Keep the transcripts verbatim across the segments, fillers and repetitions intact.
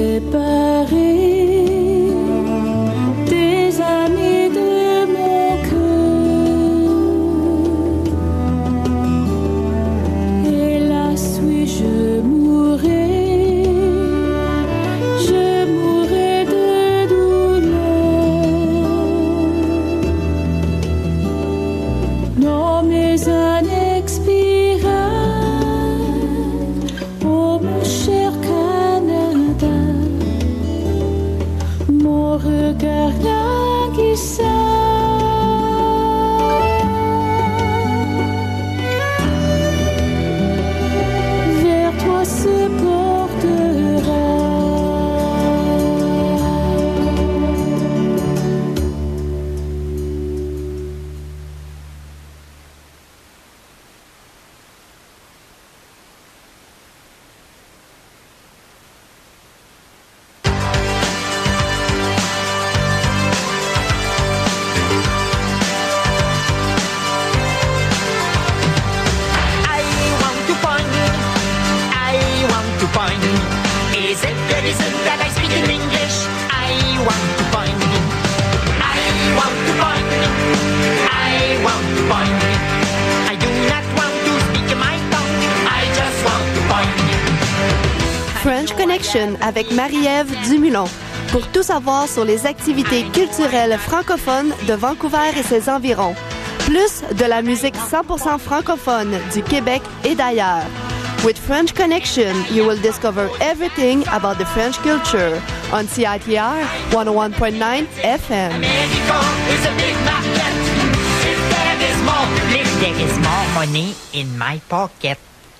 French Connection avec Marie-Ève Dumulon. Pour tout savoir sur les activités culturelles francophones de Vancouver et ses environs. Plus de la musique cent pour cent francophone du Québec et d'ailleurs. With French Connection, you will discover everything about the French culture on C I T R one oh one point nine F M. Mexico is a big market. If there is more, if there is more money in my pocket.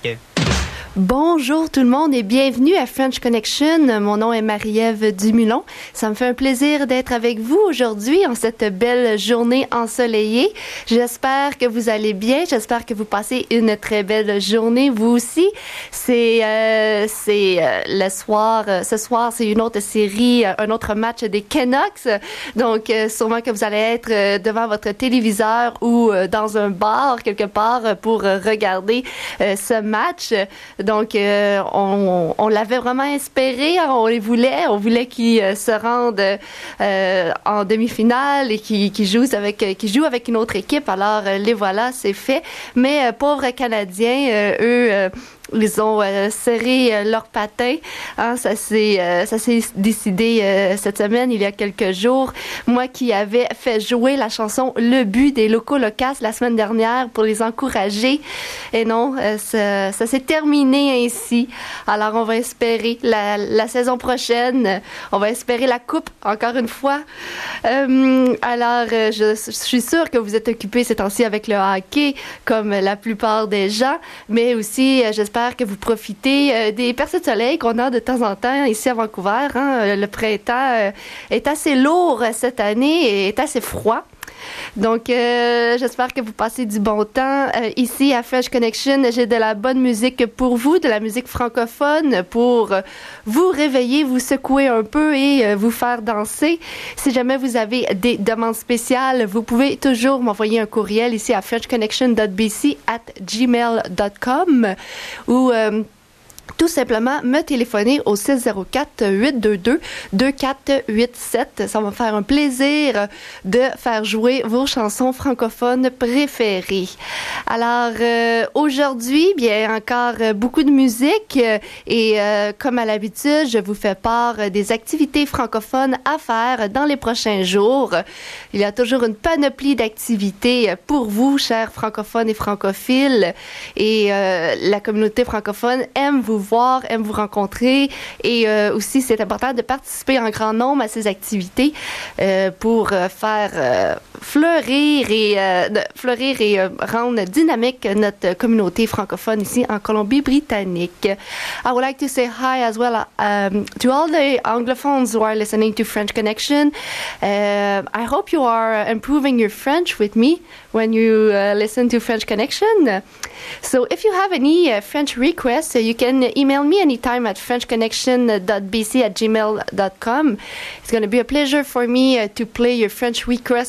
Bonjour tout le monde et bienvenue à French Connection. Mon nom est Marie-Ève Dumulon. Ça me fait un plaisir d'être avec vous aujourd'hui en cette belle journée ensoleillée. J'espère que vous allez bien. J'espère que vous passez une très belle journée vous aussi. C'est euh, c'est euh, le soir. Euh, ce soir, c'est une autre série, euh, un autre match des Canucks. Donc, euh, sûrement que vous allez être euh, devant votre téléviseur ou euh, dans un bar quelque part pour euh, regarder euh, ce match. Donc, euh, on, on l'avait vraiment espéré, on les voulait, on voulait qu'ils euh, se rendent euh, en demi-finale et qu'ils, qu'ils jouent avec, qu'ils jouent avec une autre équipe. Alors, euh, les voilà, c'est fait. Mais euh, pauvres Canadiens, euh, eux, euh, ils ont euh, serré euh, leurs patins. Hein, ça s'est euh, ça s'est décidé euh, cette semaine, il y a quelques jours. Moi qui avais fait jouer la chanson Le But des Locaux Locas la semaine dernière pour les encourager. Et non, euh, ça, ça s'est terminé ainsi. Alors on va espérer la, la saison prochaine. On va espérer la coupe encore une fois. Euh, alors euh, je, je suis sûre que vous êtes occupés ces temps-ci avec le hockey comme la plupart des gens. Mais aussi, euh, j'espère que vous profitez euh, des percées de soleil qu'on a de temps en temps ici à Vancouver. Hein. Le printemps euh, est assez lourd cette année et est assez froid. Donc, euh, j'espère que vous passez du bon temps. Euh, ici, à French Connection, j'ai de la bonne musique pour vous, de la musique francophone pour euh, vous réveiller, vous secouer un peu et euh, vous faire danser. Si jamais vous avez des demandes spéciales, vous pouvez toujours m'envoyer un courriel ici à french connection dot b c at gmail dot com ou... Euh, tout simplement me téléphoner au six zéro quatre, huit deux deux, deux quatre huit sept. Ça va me faire un plaisir de faire jouer vos chansons francophones préférées. Alors, euh, aujourd'hui, bien, encore beaucoup de musique et euh, comme à l'habitude, je vous fais part des activités francophones à faire dans les prochains jours. Il y a toujours une panoplie d'activités pour vous, chers francophones et francophiles. Et euh, la communauté francophone aime vous voir, aime vous rencontrer et euh, aussi c'est important de participer en grand nombre à ces activités euh, pour euh, faire euh, fleurir et euh, de, fleurir et euh, rendre dynamique notre communauté francophone ici en Colombie-Britannique. I would like to say hi as well um, to all the Anglophones who are listening to French Connection. Uh, I hope you are improving your French with me when you uh, listen to French Connection. So if you have any uh, French requests, uh, you can email me anytime at french connection dot b c at gmail dot com. It's going to be a pleasure for me uh, to play your French requests uh, on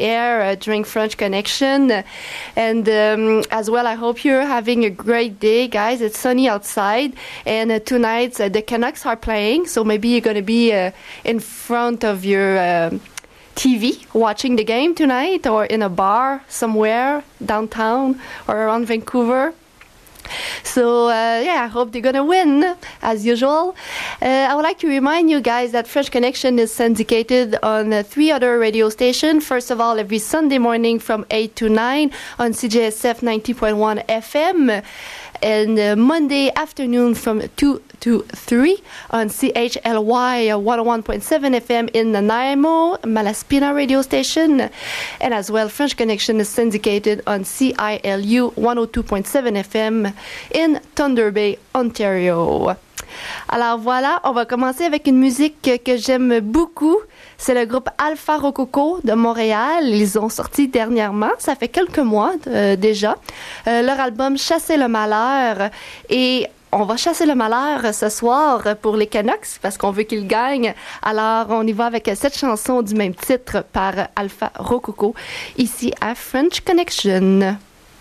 air uh, during French Connection. And um, as well, I hope you're having a great day, guys. It's sunny outside. And uh, tonight, uh, the Canucks are playing. So maybe you're going to be uh, in front of your uh, T V watching the game tonight, or in a bar somewhere downtown or around Vancouver. So, uh, yeah, I hope they're going to win, as usual. Uh, I would like to remind you guys that French Connection is syndicated on uh, three other radio stations. First of all, every Sunday morning from eight to nine on C J S F ninety point one F M. And uh, Monday afternoon from two to three on C H L Y one oh one point seven F M in Nanaimo, Malaspina radio station. And as well, French Connection is syndicated on C I L U one oh two point seven F M in Thunder Bay, Ontario. Alors voilà, on va commencer avec une musique que, que j'aime beaucoup. C'est le groupe Alpha Rococo de Montréal. Ils ont sorti dernièrement, ça fait quelques mois euh, déjà, euh, leur album Chasser le malheur. Et on va chasser le malheur ce soir pour les Canucks parce qu'on veut qu'ils gagnent. Alors on y va avec cette chanson du même titre par Alpha Rococo ici à French Connection.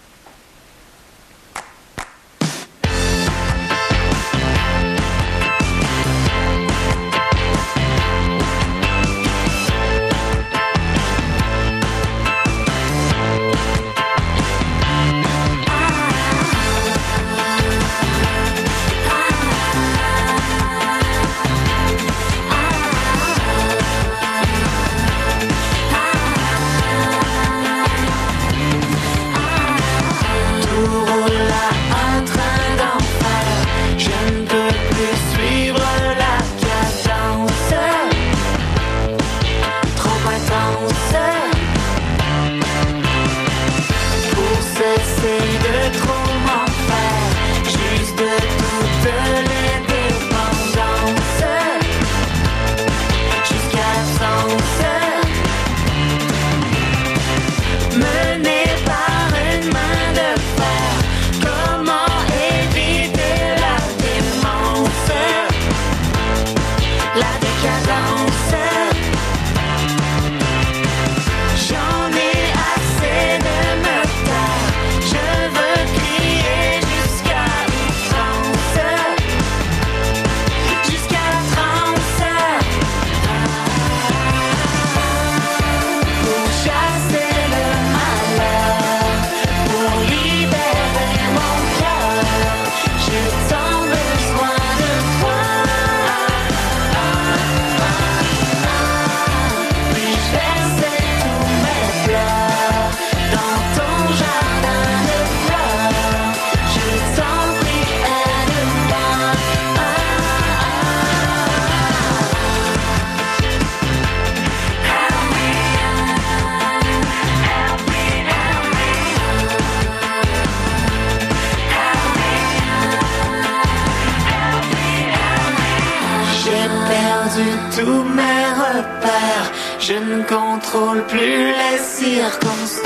Tous mes repères, je ne contrôle plus les circonstances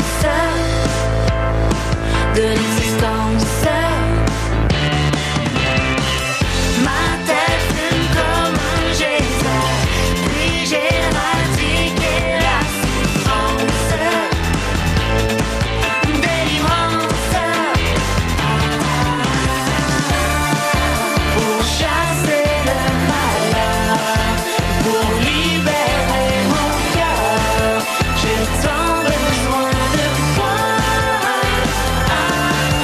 de l'existence. Ma tête fume comme un geyser, puis j'éradiqué la souffrance, délivrance, pour chasser le malheur. Pour libérer mon cœur, j'ai tant besoin de toi.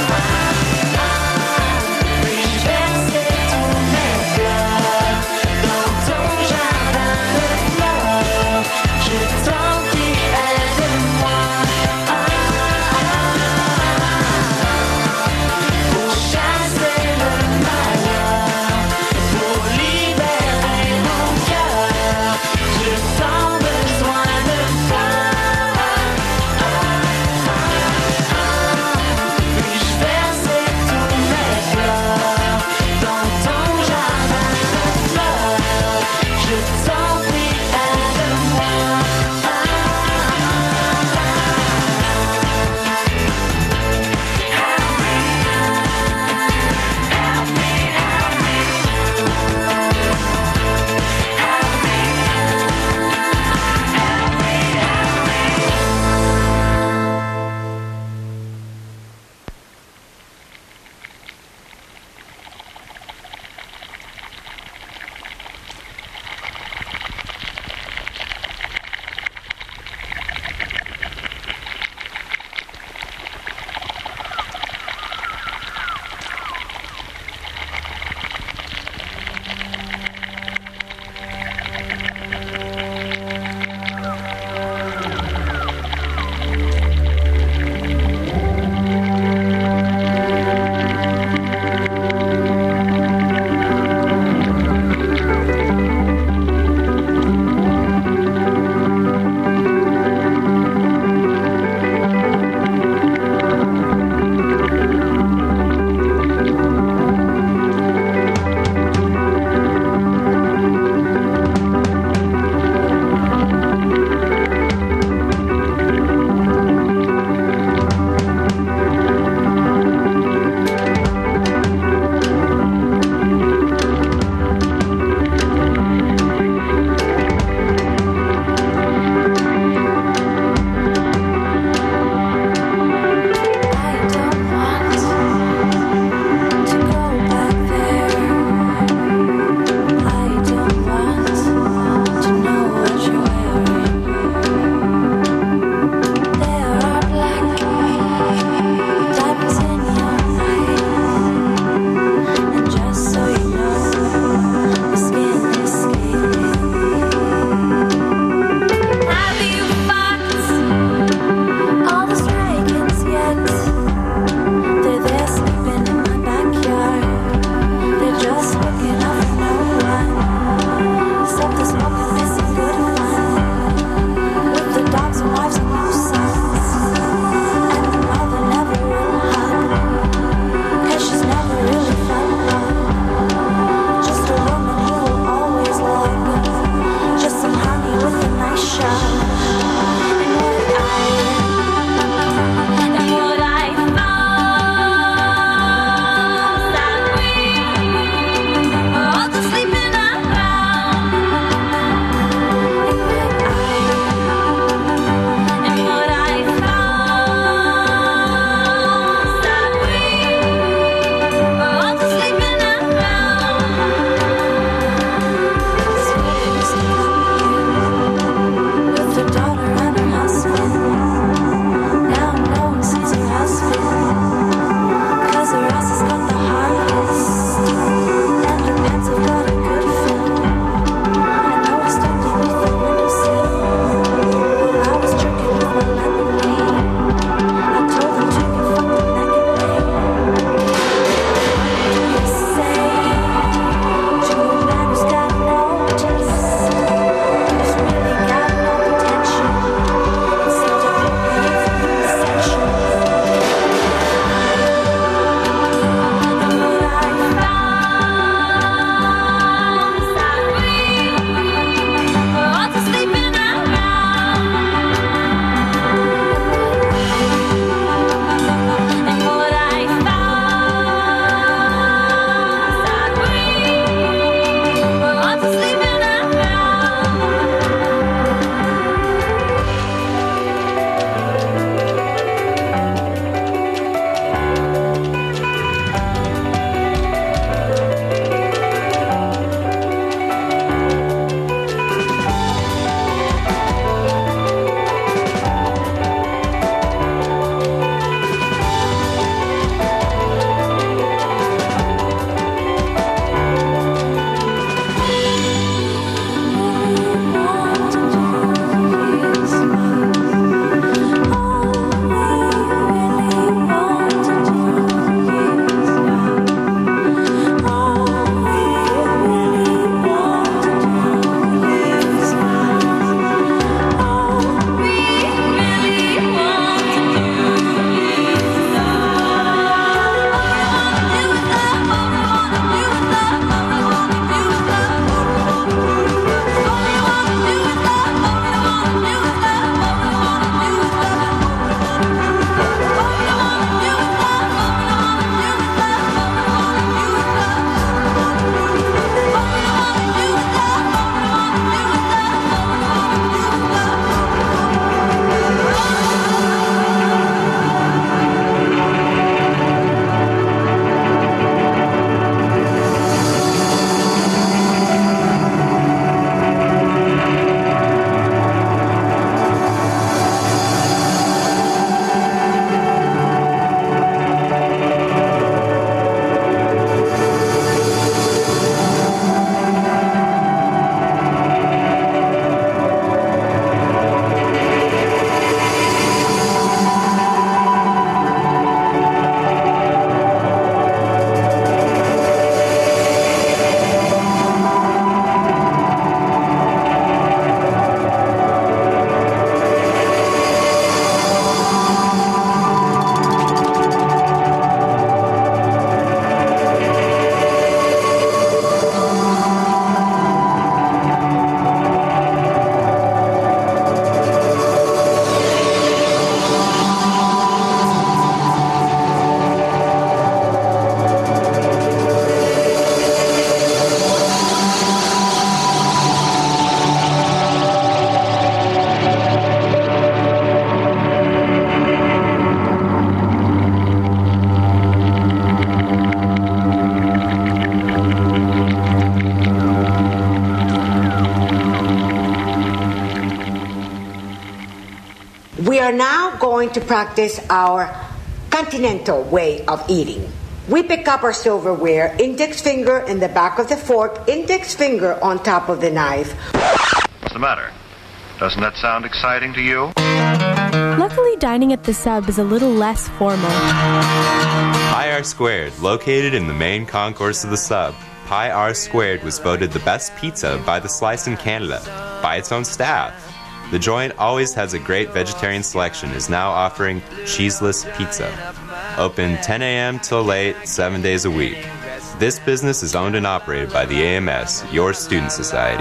are now going to practice our continental way of eating. We pick up our silverware, index finger in the back of the fork, index finger on top of the knife. What's the matter? Doesn't that sound exciting to you? Luckily, dining at the Sub is a little less formal. Pi R Squared, located in the main concourse of the Sub, Pi R Squared was voted the best pizza by The Slice in Canada, by its own staff. The joint always has a great vegetarian selection, is now offering cheeseless pizza. Open ten a.m. till late, seven days a week. This business is owned and operated by the A M S, your student society.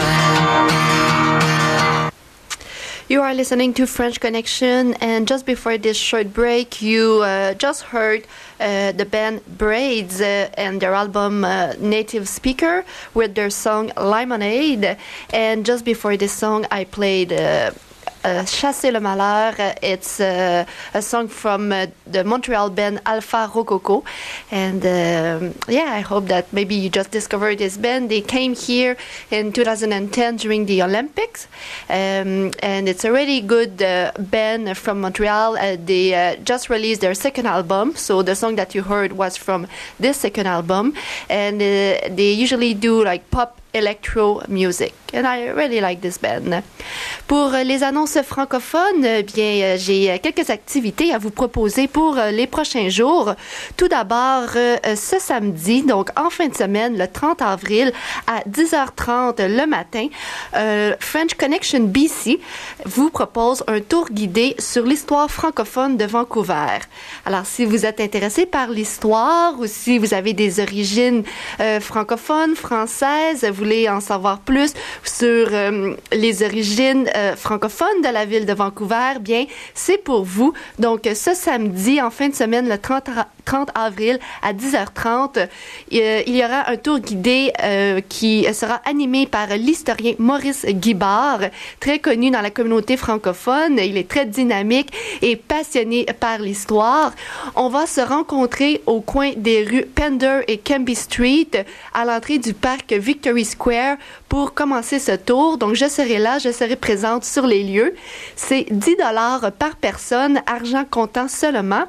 You are listening to French Connection, and just before this short break, you uh, just heard uh, the band Braids uh, and their album uh, Native Speaker with their song Lemonade. And just before this song, I played uh, uh, Chasser le Malheur. It's uh, a song from uh, the Montreal band Alpha Rococo. And um, yeah, I hope that maybe you just discovered this band. They came here in two thousand ten during the Olympics. Um, and it's a really good uh, band from Montreal. Uh, they uh, just released their second album. So the song that you heard was from this second album. And uh, they usually do like pop electro music. And I really like this band. Pour les annonces francophones, bien, j'ai quelques activités à vous proposer pour les prochains jours. Tout d'abord, ce samedi, donc en fin de semaine, le trente avril, à dix heures trente le matin, euh, French Connection B C vous propose un tour guidé sur l'histoire francophone de Vancouver. Alors, si vous êtes intéressé par l'histoire ou si vous avez des origines euh, francophones, françaises, vous voulez en savoir plus sur euh, les origines euh, francophones de la ville de Vancouver, bien, c'est pour vous. Donc, ce samedi, en fin de semaine, le trente avril, à dix heures trente, euh, il y aura un tour guidé euh, qui sera animé par l'historien Maurice Guibard, très connu dans la communauté francophone. Il est très dynamique et passionné par l'histoire. On va se rencontrer au coin des rues Pender et Cambie Street, à l'entrée du parc Victory Square, pour commencer ce tour. Donc, je serai là, je serai présente sur les lieux. C'est dix dollars par personne, argent comptant seulement.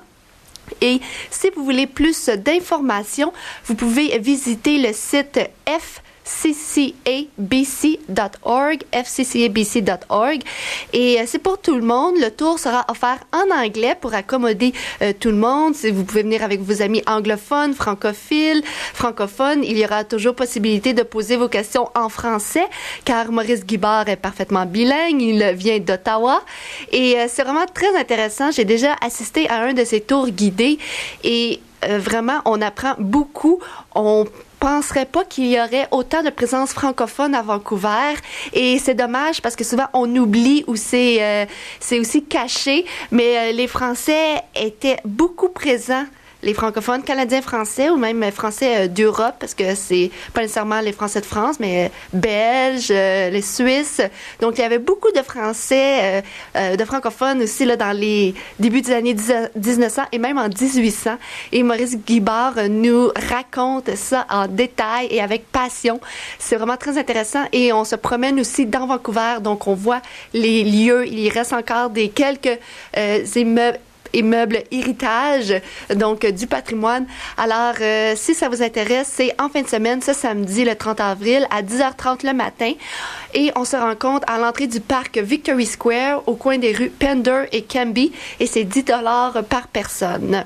Et si vous voulez plus d'informations, vous pouvez visiter le site F c c a b c dot org, f c c a b c dot org. Et euh, c'est pour tout le monde. Le tour sera offert en anglais pour accommoder euh, tout le monde. Si vous pouvez venir avec vos amis anglophones, francophiles, francophones, il y aura toujours possibilité de poser vos questions en français, car Maurice Guibard est parfaitement bilingue. Il vient d'Ottawa. Et euh, c'est vraiment très intéressant. J'ai déjà assisté à un de ces tours guidés et euh, vraiment, on apprend beaucoup. On penserait pas qu'il y aurait autant de présence francophone à Vancouver, et c'est dommage parce que souvent on oublie ou c'est euh, c'est aussi caché, mais euh, les Français étaient beaucoup présents, les francophones, canadiens français ou même français euh, d'Europe, parce que c'est pas nécessairement les Français de France, mais euh, Belges, euh, les Suisses. Donc il y avait beaucoup de Français, euh, euh, de francophones aussi là dans les débuts des années dix-neuf cents et même en dix-huit cents. Et Maurice Guibard euh, nous raconte ça en détail et avec passion. C'est vraiment très intéressant, et on se promène aussi dans Vancouver, donc on voit les lieux. Il reste encore des quelques euh, immeubles immeubles héritage, donc euh, du patrimoine. Alors, euh, si ça vous intéresse, c'est en fin de semaine, ce samedi, le trente avril, à dix heures trente le matin. Et on se rencontre à l'entrée du parc Victory Square, au coin des rues Pender et Cambie, et c'est dix dollars par personne.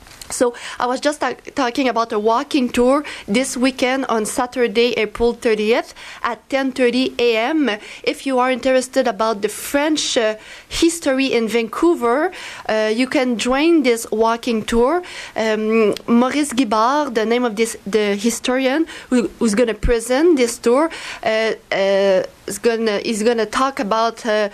So I was just ta- talking about a walking tour this weekend on Saturday, April thirtieth at ten thirty a.m. If you are interested about the French uh, history in Vancouver, uh, you can join this walking tour. Um, Maurice Guibard, the name of this the historian who, who's going to present this tour, uh, uh, is gonna is gonna talk about uh,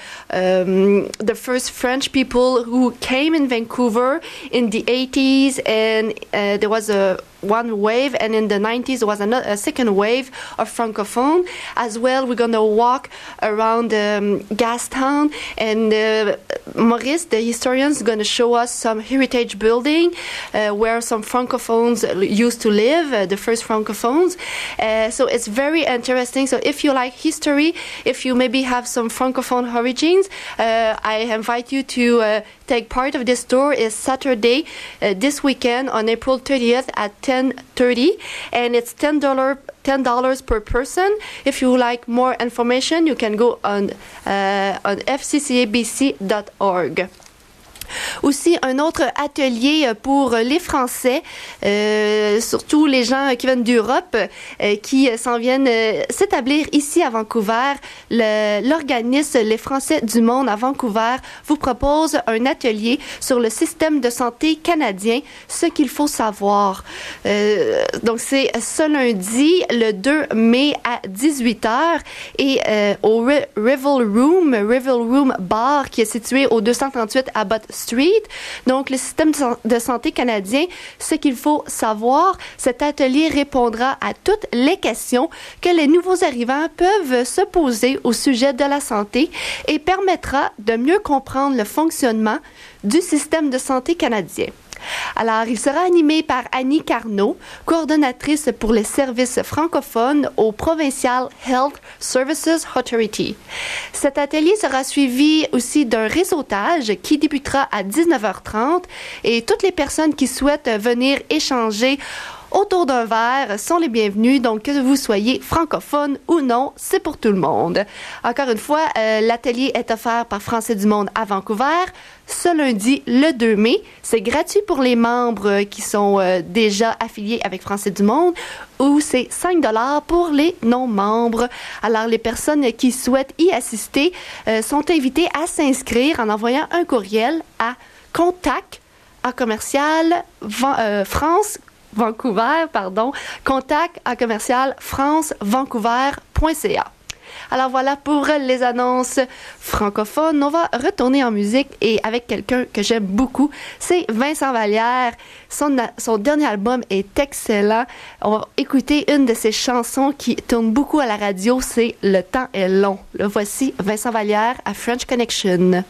um, the first French people who came in Vancouver in the eighties, and uh, there was a one wave, and in the nineties there was another, a second wave of francophone as well. We're gonna walk around um, Gastown, and uh, Maurice, the historian, is gonna show us some heritage building uh, where some francophones used to live, uh, the first francophones. Uh, so it's very interesting. So if you like history, if you maybe have some francophone origins, uh, I invite you to uh, take take part of this tour is Saturday, uh, this weekend on April thirtieth at ten thirty, and it's ten dollars ten dollars per person. If you would like more information, you can go on uh, on f c c a b c dot org. Aussi, un autre atelier pour les Français, euh, surtout les gens qui viennent d'Europe, euh, qui s'en viennent euh, s'établir ici à Vancouver. Le, l'organisme Les Français du Monde à Vancouver vous propose un atelier sur le système de santé canadien, ce qu'il faut savoir. Euh, donc, c'est ce lundi, le deux mai à dix-huit heures, et euh, au Re- Revel Room, Revel Room Bar, qui est situé au deux cent trente-huit Abbott Street. Donc, le système de santé canadien, ce qu'il faut savoir, cet atelier répondra à toutes les questions que les nouveaux arrivants peuvent se poser au sujet de la santé et permettra de mieux comprendre le fonctionnement du système de santé canadien. Alors, il sera animé par Annie Carnot, coordonnatrice pour les services francophones au Provincial Health Services Authority. Cet atelier sera suivi aussi d'un réseautage qui débutera à dix-neuf heures trente et toutes les personnes qui souhaitent venir échanger autour d'un verre sont les bienvenus. Donc, que vous soyez francophone ou non, c'est pour tout le monde. Encore une fois, euh, l'atelier est offert par Français du Monde à Vancouver ce lundi, le deux mai. C'est gratuit pour les membres qui sont euh, déjà affiliés avec Français du Monde, ou c'est cinq dollars pour les non-membres. Alors, les personnes qui souhaitent y assister euh, sont invitées à s'inscrire en envoyant un courriel à contact à commercial van, euh, France Vancouver, pardon, contact à commercial france vancouver point c a. Alors voilà pour les annonces francophones. On va retourner en musique et avec quelqu'un que j'aime beaucoup, c'est Vincent Vallière. Son, son dernier album est excellent. On va écouter une de ses chansons qui tourne beaucoup à la radio, c'est Le temps est long. Le voici, Vincent Vallière à French Connection.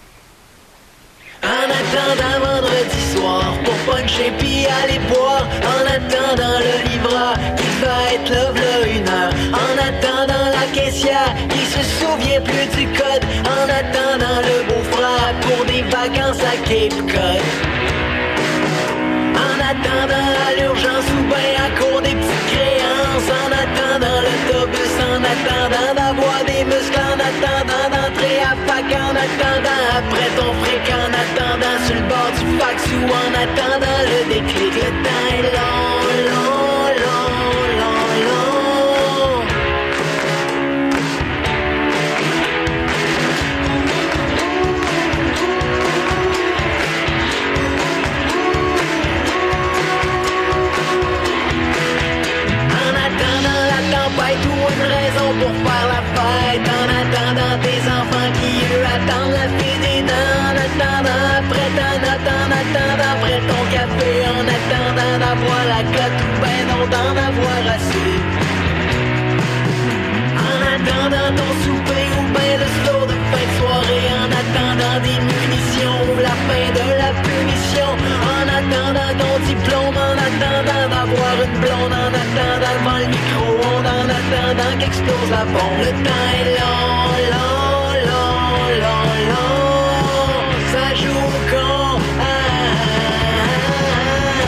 En attendant vendredi soir pour puncher pis aller boire. En attendant le livreur qui va être là v'là une heure. En attendant la caissière qui se souvient plus du code. En attendant le beau-frère pour des vacances à Cape Cod. En attendant à l'urgence ou bien à court des petites créances. En attendant l'autobus, en attendant d'avoir des muscles. En attendant d'entrer à fac, en attendant après ton fric. En attendant sur le bord du fax ou en attendant le déclic. Le temps est long, long, long, long, long. En attendant la tempête ou une raison pour faire la fête. En attendant tes enfants qui eux attendent la fin des dents. En attendant après ta note, en attendant après ton café. En attendant d'avoir la cote ou ben non d'en avoir assez. En attendant ton souper ou ben le slow de fin de soirée. En attendant des munitions ou la fin de la punition. En attendant ton diplôme, en attendant d'avoir une blonde. En attendant devant le micro-ondes, en attendant qu'explose la bombe. Le temps est long, long, long, long, long. Ça joue au con. Ah, ah,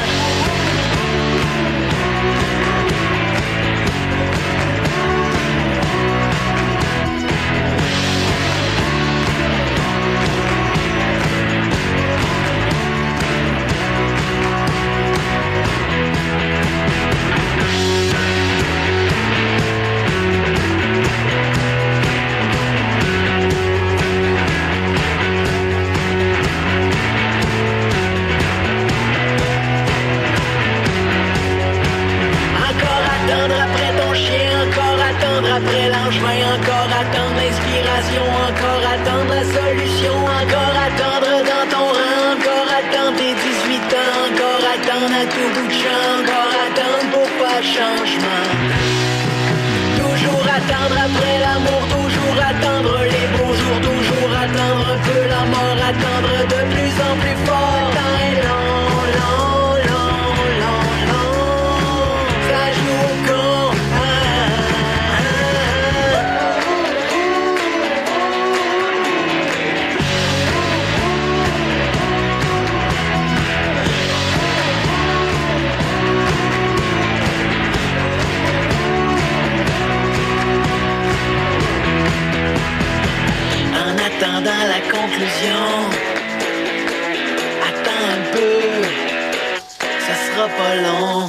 après l'enchemin, encore attendre l'inspiration, encore attendre la solution, encore attendre dans ton rang, encore attendre tes dix-huit ans, encore attendre à tout bout de champ, encore attendre pour pas changement. Toujours attendre après l'amour, toujours attendre les beaux jours, toujours attendre un peu la mort, attendre de plus en plus fort. Le temps est long, long, long, long, long. Ça joue au con. la conclusion. Attends un peu, ça sera pas long.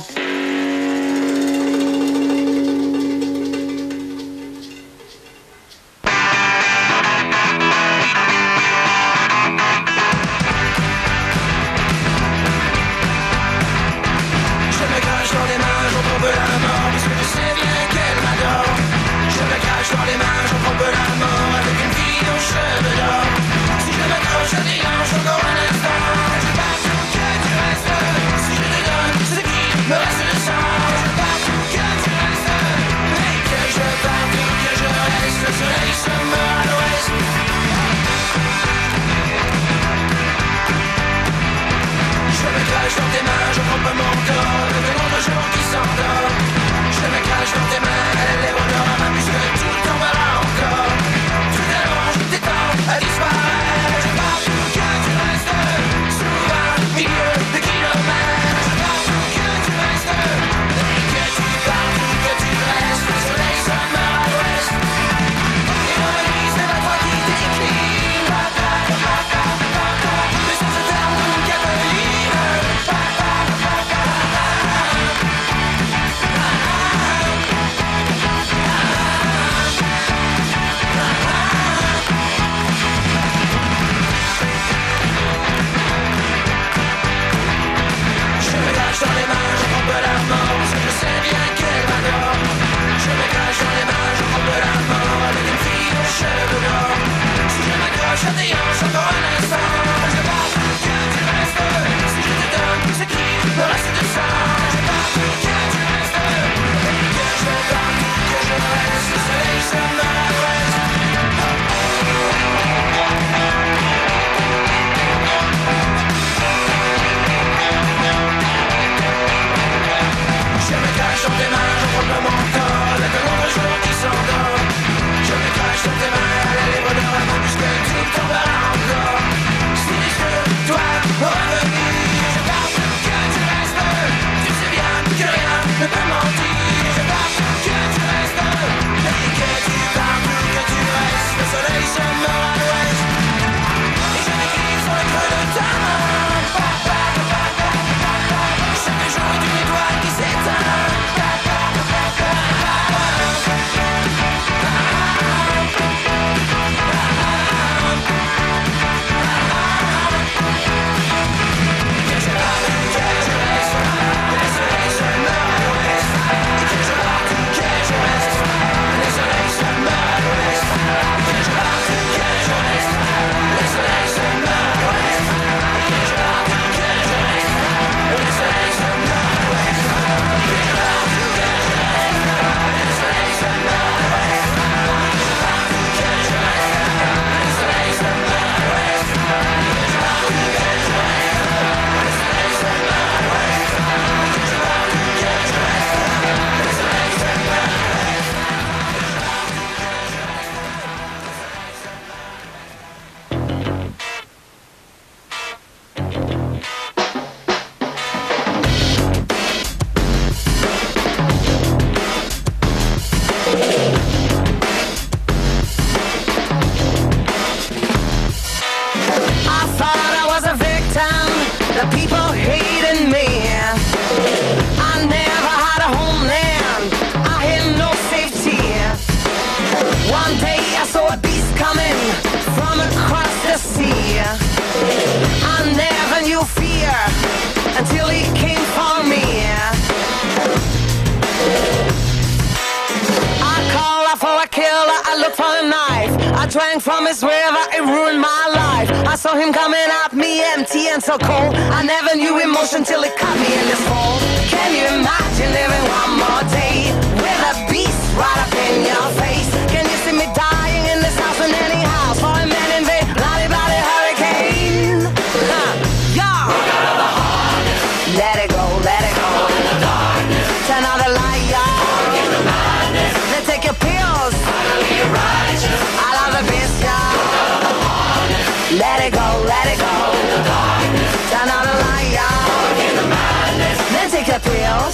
Drank from his river, it ruined my life. I saw him coming at me empty and so cold. I never knew emotion till it caught me in this fall. Can you imagine living one more day with a beast right up in your face? Can you see me dying in this house in any house for a man invade bloody bloody hurricane? Huh. Yeah. Let it go, let it go. Turn on the light, y'all. Then take your pills. I love the beast, y'all. Let it go, let it go. Turn on the light, y'all. Then take your pills.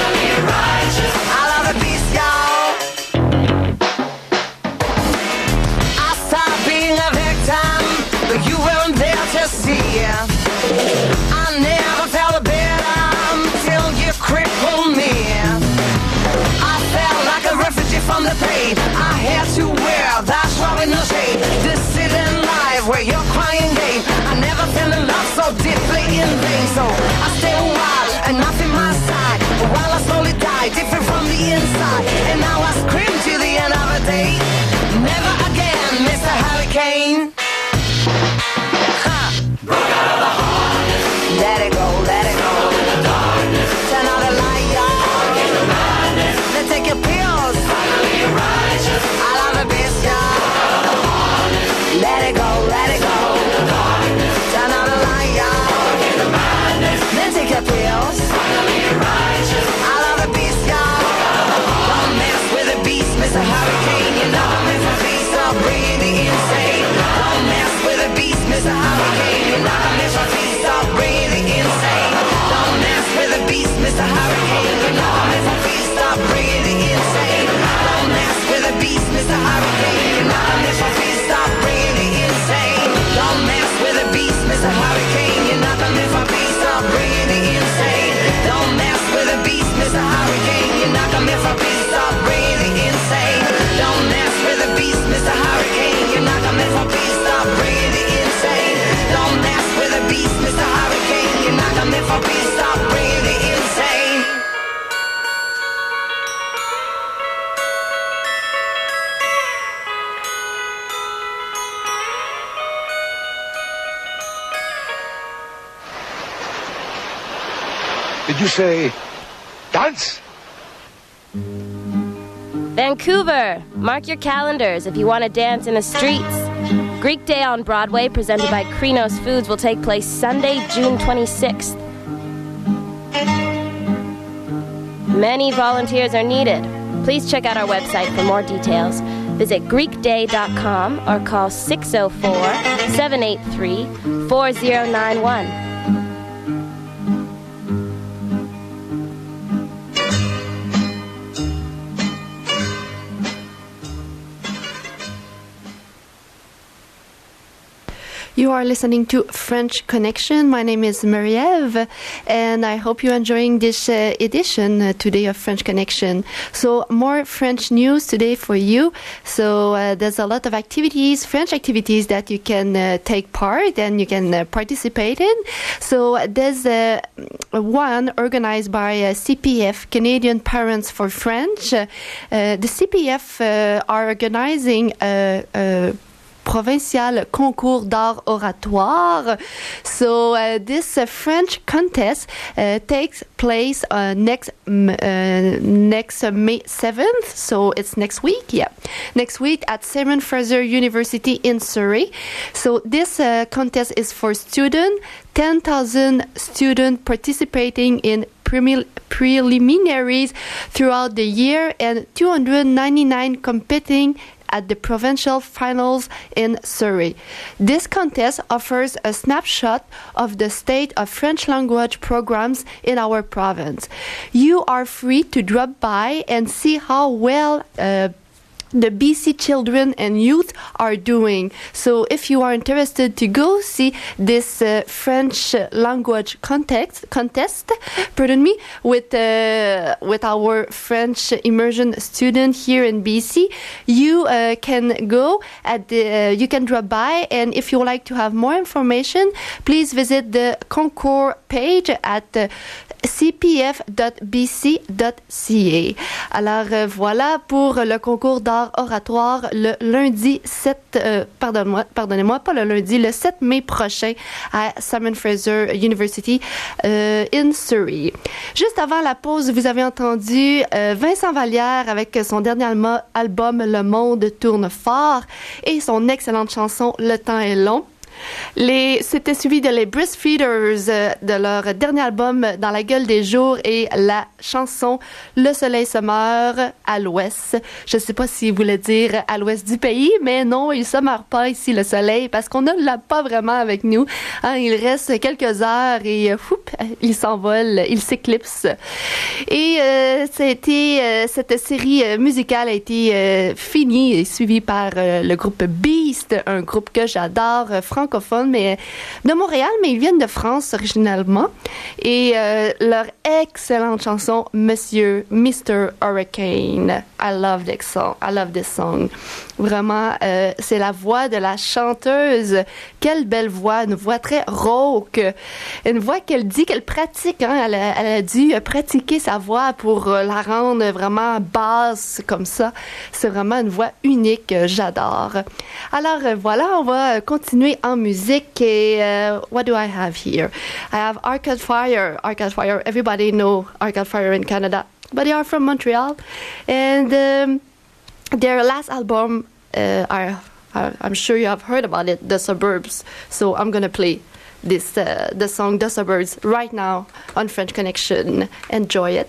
I love the beast, y'all. I stopped being a victim you weren't there to see. I never felt better until you crippled me. I felt like a refugee from the pain. I had to wear that shroud with no shade. This hidden life where you're crying game. I never fell in love so deeply in vain. So I stay a while and nothing my side, while I slowly die, different from the inside. And now I scream to the end of the day, never again, Mister Hurricane. Huh. Broke out of the harness. Let it go, let it go. The darkness. Turn on the light, y'all. Get the madness. Then take your pills. Finally you're righteous. I love the beast, y'all. Broke out of the harness. Let it go, let it go. The darkness. Turn on the light, y'all. Get the madness. Then take your pills. Finally you're righteous. I love the beast, y'all. Don't mess with the beast, Mister Hurricane. You're not meant for peace, so really insane. Don't mess with the beast, Mister Hurricane. You're not meant for peace, so really insane. Don't mess with the beast, Mister Hurricane. You're not meant for peace, so really insane. Don't mess with the beast, Mister Hurricane. You're not meant for peace, so really insane. Don't mess with the beast, Mister Hurricane. You're not meant for peace, so really insane. Don't mess with the beast, Mister Hurricane. You're not meant for peace, so really insane. Don't mess with the beast, Mister Hurricane. You're not meant for peace, so really insane. Don't mess with the beast, Mister Hurricane. You're not meant for peace, so really insane. Did you say dance? Vancouver, mark your calendars if you want to dance in the streets. Greek Day on Broadway, presented by Krinos Foods, will take place Sunday, June twenty-sixth. Many volunteers are needed. Please check out our website for more details. Visit greek day dot com or call six oh four, seven eight three, four oh nine one. You are listening to French Connection. My name is Marie-Ève, and I hope you're enjoying this uh, edition uh, today of French Connection. So more French news today for you. So uh, there's a lot of activities, French activities that you can uh, take part and you can uh, participate in. So there's uh, one organized by uh, C P F, Canadian Parents for French. Uh, the C P F uh, are organizing a, a provincial concours d'art oratoire. So uh, this uh, French contest uh, takes place uh, next uh, next uh, May seventh. So it's next week, yeah, next week at Simon Fraser University in Surrey. So this uh, contest is for students. ten thousand students participating in premi- preliminaries throughout the year, and two hundred ninety-nine competing at the provincial finals in Surrey. This contest offers a snapshot of the state of French language programs in our province. You are free to drop by and see how well uh, the B C children and youth are doing. So if you are interested to go see this uh, French language contest, contest, pardon me, with uh, with our French immersion student here in B C, you uh, can go at the, uh, you can drop by, and if you would like to have more information, please visit the concours page at uh, c p f dot b c dot c a. Alors euh, voilà pour le concours d'art oratoire le lundi sept, euh, pardonne-moi, pardonnez-moi, pas le lundi, le sept mai prochain à Simon Fraser University euh, in Surrey. Juste avant la pause, vous avez entendu euh, Vincent Vallière avec son dernier alma- album Le Monde tourne fort et son excellente chanson Le temps est long. Les, c'était suivi de les Breastfeeders euh, de leur dernier album Dans la gueule des jours et la chanson Le soleil se meurt à l'ouest. Je ne sais pas s'il voulait dire à l'ouest du pays, mais non, il ne se meurt pas ici le soleil parce qu'on ne l'a pas vraiment avec nous. Hein, il reste quelques heures et euh, foup, il s'envole, il s'éclipse. Et euh, ça a été, euh, cette série euh, musicale a été euh, finie et suivie par euh, le groupe Beast, un groupe que j'adore, euh, francophone francophones, mais de Montréal, mais ils viennent de France originalement. Et euh, leur excellente chanson, Monsieur, mister Hurricane. I love this song. I love this song. Vraiment, euh, c'est la voix de la chanteuse. Quelle belle voix, une voix très rauque. Une voix qu'elle dit qu'elle pratique. Hein? Elle, a, elle a dû pratiquer sa voix pour la rendre vraiment basse comme ça. C'est vraiment une voix unique. J'adore. Alors voilà, on va continuer en musique. Et uh, what do I have here? I have Arcade Fire. Arcade Fire. Everybody know Arcade Fire in Canada, but they are from Montreal, and um, their last album, uh, are, are, I'm sure you have heard about it, The Suburbs. So I'm gonna play this uh, the song The Suburbs right now on French Connection. Enjoy it.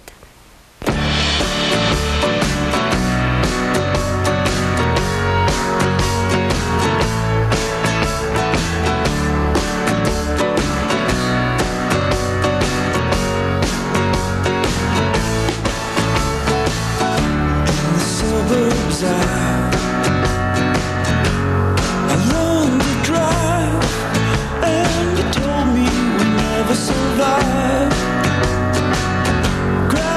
Survive. Grab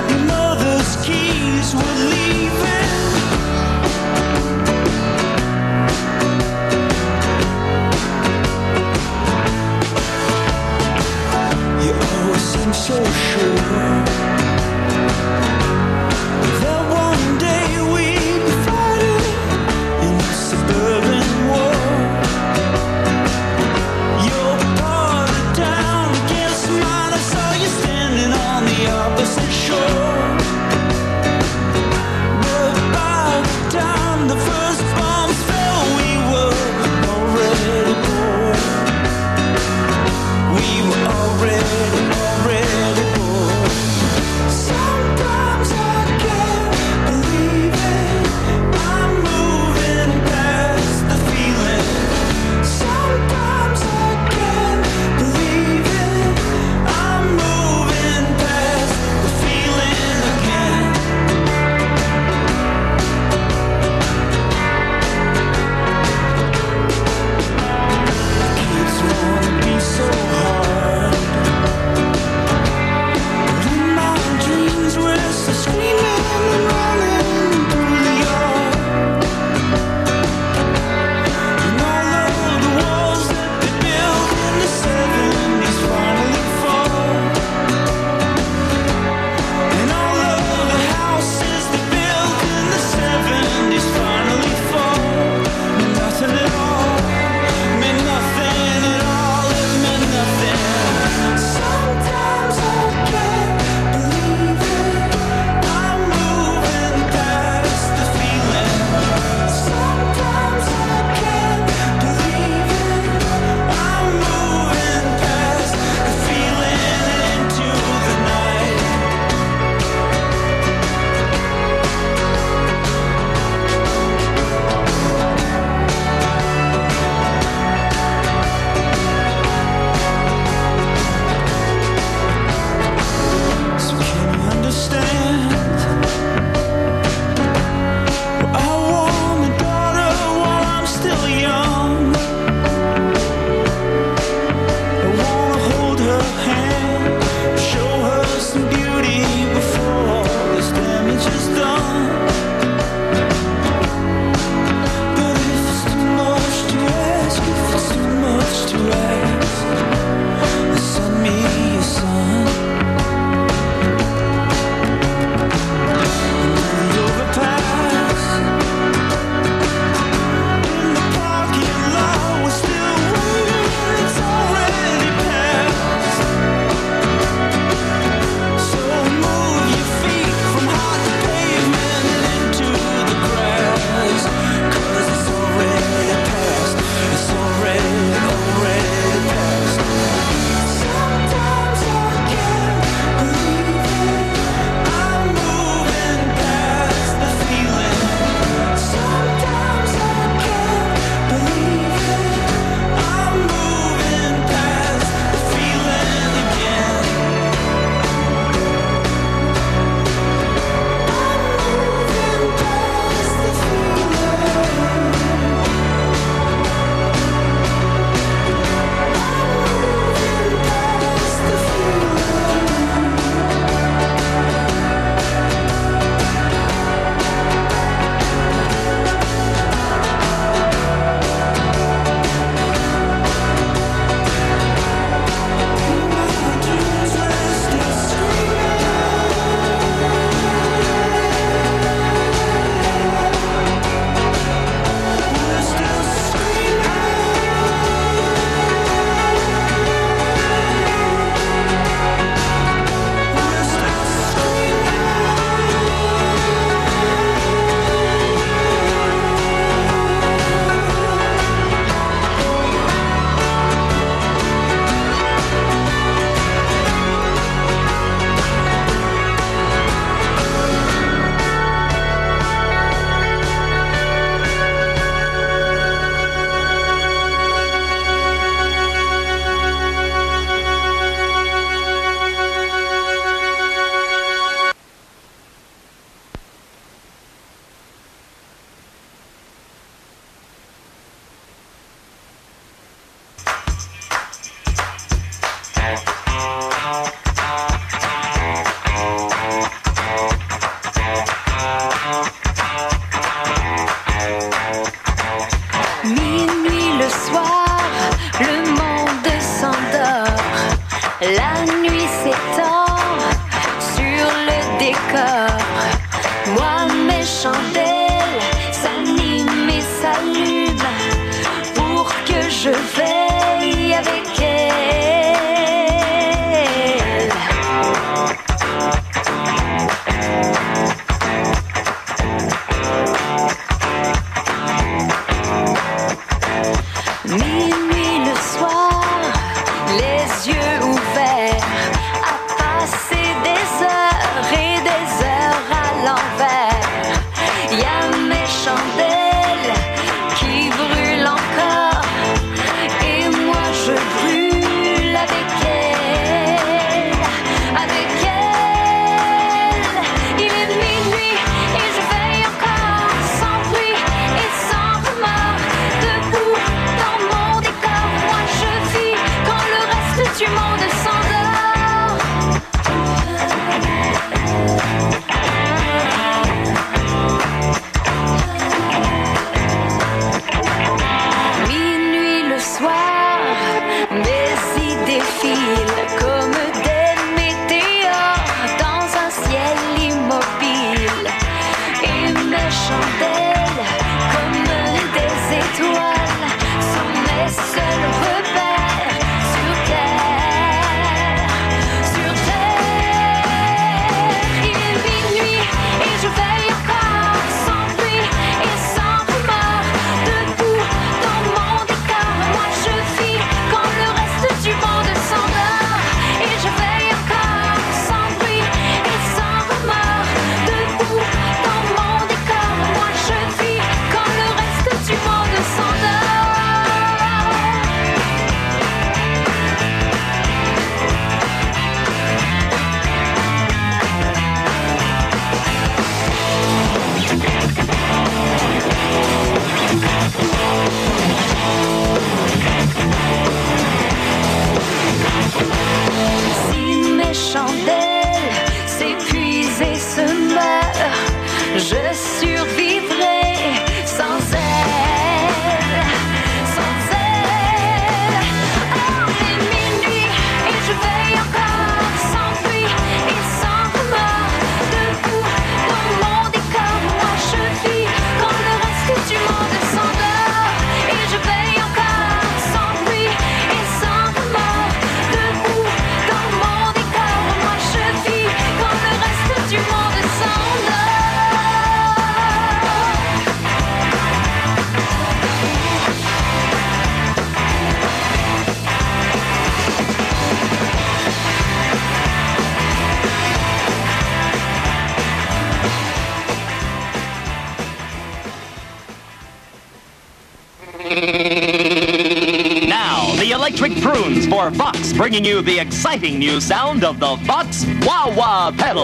Now, the Electric Prunes for Vox, bringing you the exciting new sound of the Vox Wah-Wah pedal.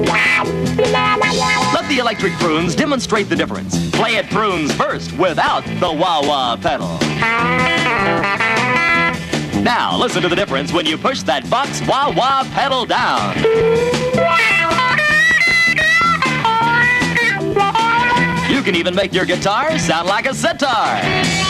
Let the Electric Prunes demonstrate the difference. Play it prunes first without the Wah-Wah pedal. Now, listen to the difference when you push that Vox Wah-Wah pedal down. You can even make your guitar sound like a sitar.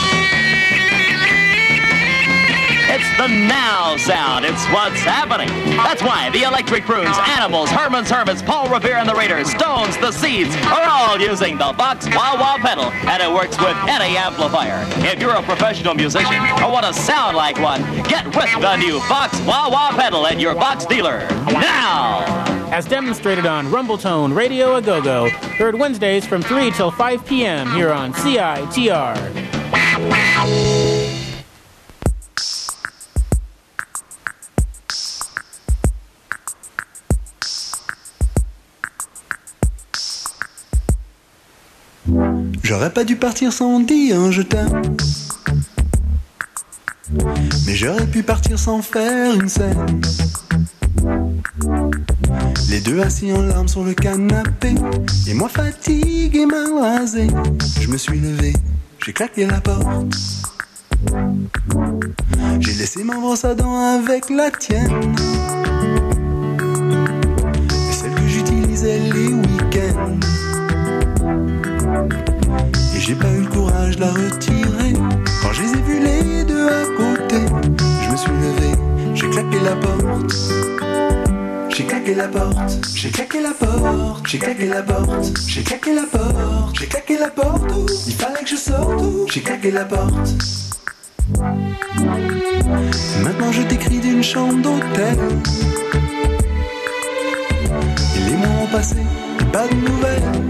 It's the now sound. It's what's happening. That's why the Electric Prunes, Animals, Herman's Hermits, Paul Revere and the Raiders, Stones, the Seeds are all using the Vox Wah-Wah pedal, and it works with any amplifier. If you're a professional musician or want to sound like one, get with the new Vox Wah-Wah pedal at your Vox dealer now. As demonstrated on Rumbletone Radio A Go-Go, heard Wednesdays from three till five p.m. here on C I T R. J'aurais pas dû partir sans dire je t'aime, mais j'aurais pu partir sans faire une scène. Les deux assis en larmes sur le canapé, et moi fatigué, mal rasé. Je me suis levé, j'ai claqué la porte. J'ai laissé ma brosse à dents avec la tienne, et celle que j'utilisais les week-ends. Et j'ai pas eu le courage de la retirer. Quand je les ai vus les deux à côté, je me suis levé, j'ai claqué la porte. J'ai claqué la porte, j'ai claqué la porte, j'ai claqué la porte, j'ai claqué la porte, j'ai claqué la porte, il fallait que je sorte, j'ai claqué la porte. Et maintenant je t'écris d'une chambre d'hôtel. Et les mois ont passé, pas de nouvelles.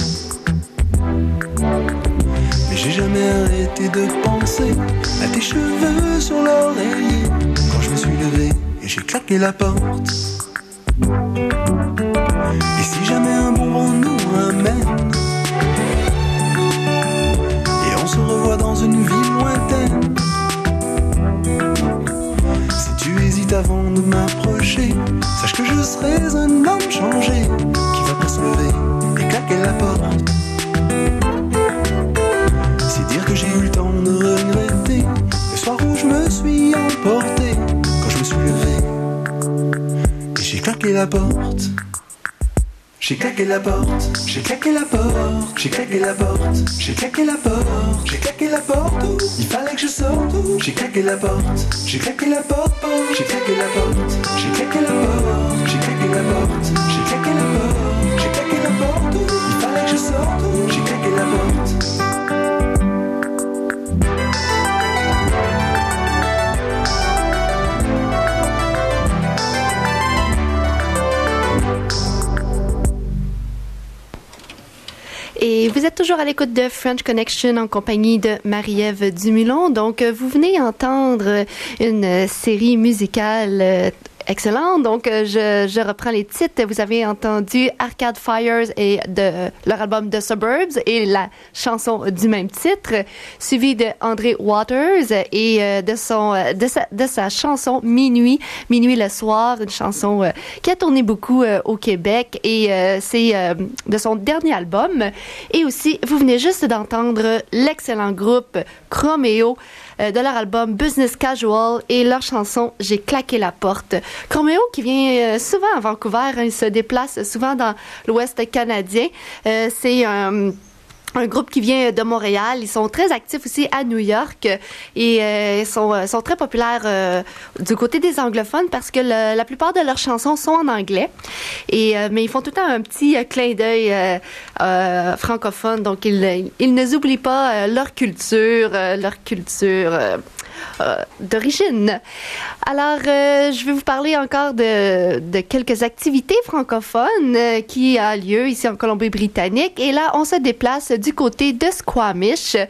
Mais j'ai jamais arrêté de penser à tes cheveux sur l'oreiller. Quand je me suis levé et j'ai claqué la porte. Et si jamais un bon vent nous ramène et on se revoit dans une ville lointaine, si tu hésites avant de m'approcher, sache que je serai un homme changé qui va pas se lever et claquer la porte. C'est dire que j'ai eu le temps de regretter le soir où je me suis emporté. Quand je me suis levé et j'ai claqué la porte. J'ai claqué la porte, j'ai claqué la porte, j'ai claqué la porte, j'ai claqué la porte, j'ai claqué la porte, il fallait que je sorte, j'ai claqué la porte, j'ai claqué la porte, j'ai claqué la porte, j'ai claqué la porte, j'ai claqué la porte, j'ai claqué la porte, j'ai claqué la porte, il fallait que je sorte, j'ai claqué la porte. Et vous êtes toujours à l'écoute de French Connection en compagnie de Marie-Ève Dumulon. Donc, vous venez entendre une série musicale excellente. Donc, je, je reprends les titres. Vous avez entendu Arcade Fires et de leur album The Suburbs et la chanson du même titre, suivi de André Waters et de son de sa, de sa chanson Minuit, Minuit le soir, une chanson qui a tourné beaucoup au Québec et c'est de son dernier album. Et aussi, vous venez juste d'entendre l'excellent groupe Chromeo de leur album Business Casual et leur chanson J'ai claqué la porte. Chromeo qui vient souvent à Vancouver, hein, il se déplace souvent dans l'Ouest canadien. Euh, c'est un... un groupe qui vient de Montréal. Ils sont très actifs aussi à New York et euh, sont, sont très populaires euh, du côté des anglophones parce que le, la plupart de leurs chansons sont en anglais. Et, euh, mais ils font tout le temps un petit euh, clin d'œil euh, euh, francophone. Donc, ils, ils ne oublient pas euh, leur culture, euh, leur culture... Euh, Euh, d'origine. Alors, euh, je vais vous parler encore de, de quelques activités francophones euh, qui a lieu ici en Colombie-Britannique. Et là, on se déplace du côté de Squamish.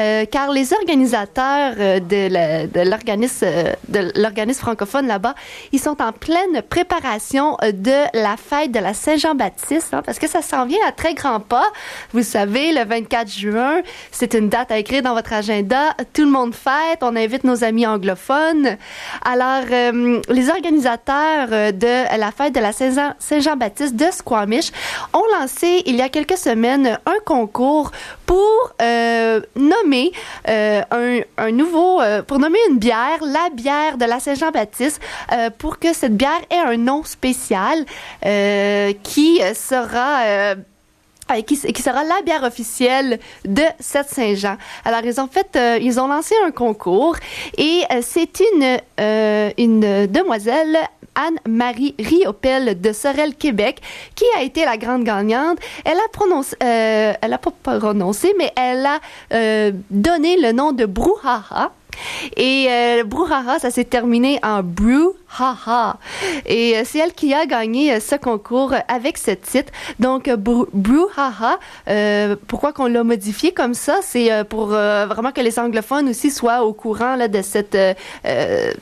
euh, car les organisateurs euh, de, la, de l'organisme euh, de l'organisme francophone là-bas, ils sont en pleine préparation euh, de la fête de la Saint-Jean-Baptiste, hein, parce que ça s'en vient à très grands pas. Vous savez, le vingt-quatre juin, c'est une date à écrire dans votre agenda. Tout le monde fête, on invite nos amis anglophones. Alors, euh, les organisateurs euh, de la fête de la Saint-Jean- Saint-Jean-Baptiste de Squamish ont lancé il y a quelques semaines un concours pour euh, nommer euh, un, un nouveau, euh, pour nommer une bière, la bière de la Saint-Jean-Baptiste, euh, pour que cette bière ait un nom spécial euh, qui sera... Euh, Qui, qui sera la bière officielle de cette Saint-Jean. Alors, ils ont fait, euh, ils ont lancé un concours et euh, c'est une, euh, une demoiselle, Anne-Marie Riopel de Sorel, Québec, qui a été la grande gagnante. Elle a prononcé, euh, elle a pas prononcé, mais elle a euh, donné le nom de Brouhaha. Et euh, Brouhaha, ça s'est terminé en Brouhaha. Et euh, c'est elle qui a gagné euh, ce concours avec ce titre. Donc, euh, Brouhaha, euh, pourquoi qu'on l'a modifié comme ça? C'est euh, pour euh, vraiment que les anglophones aussi soient au courant là, de cette euh, euh,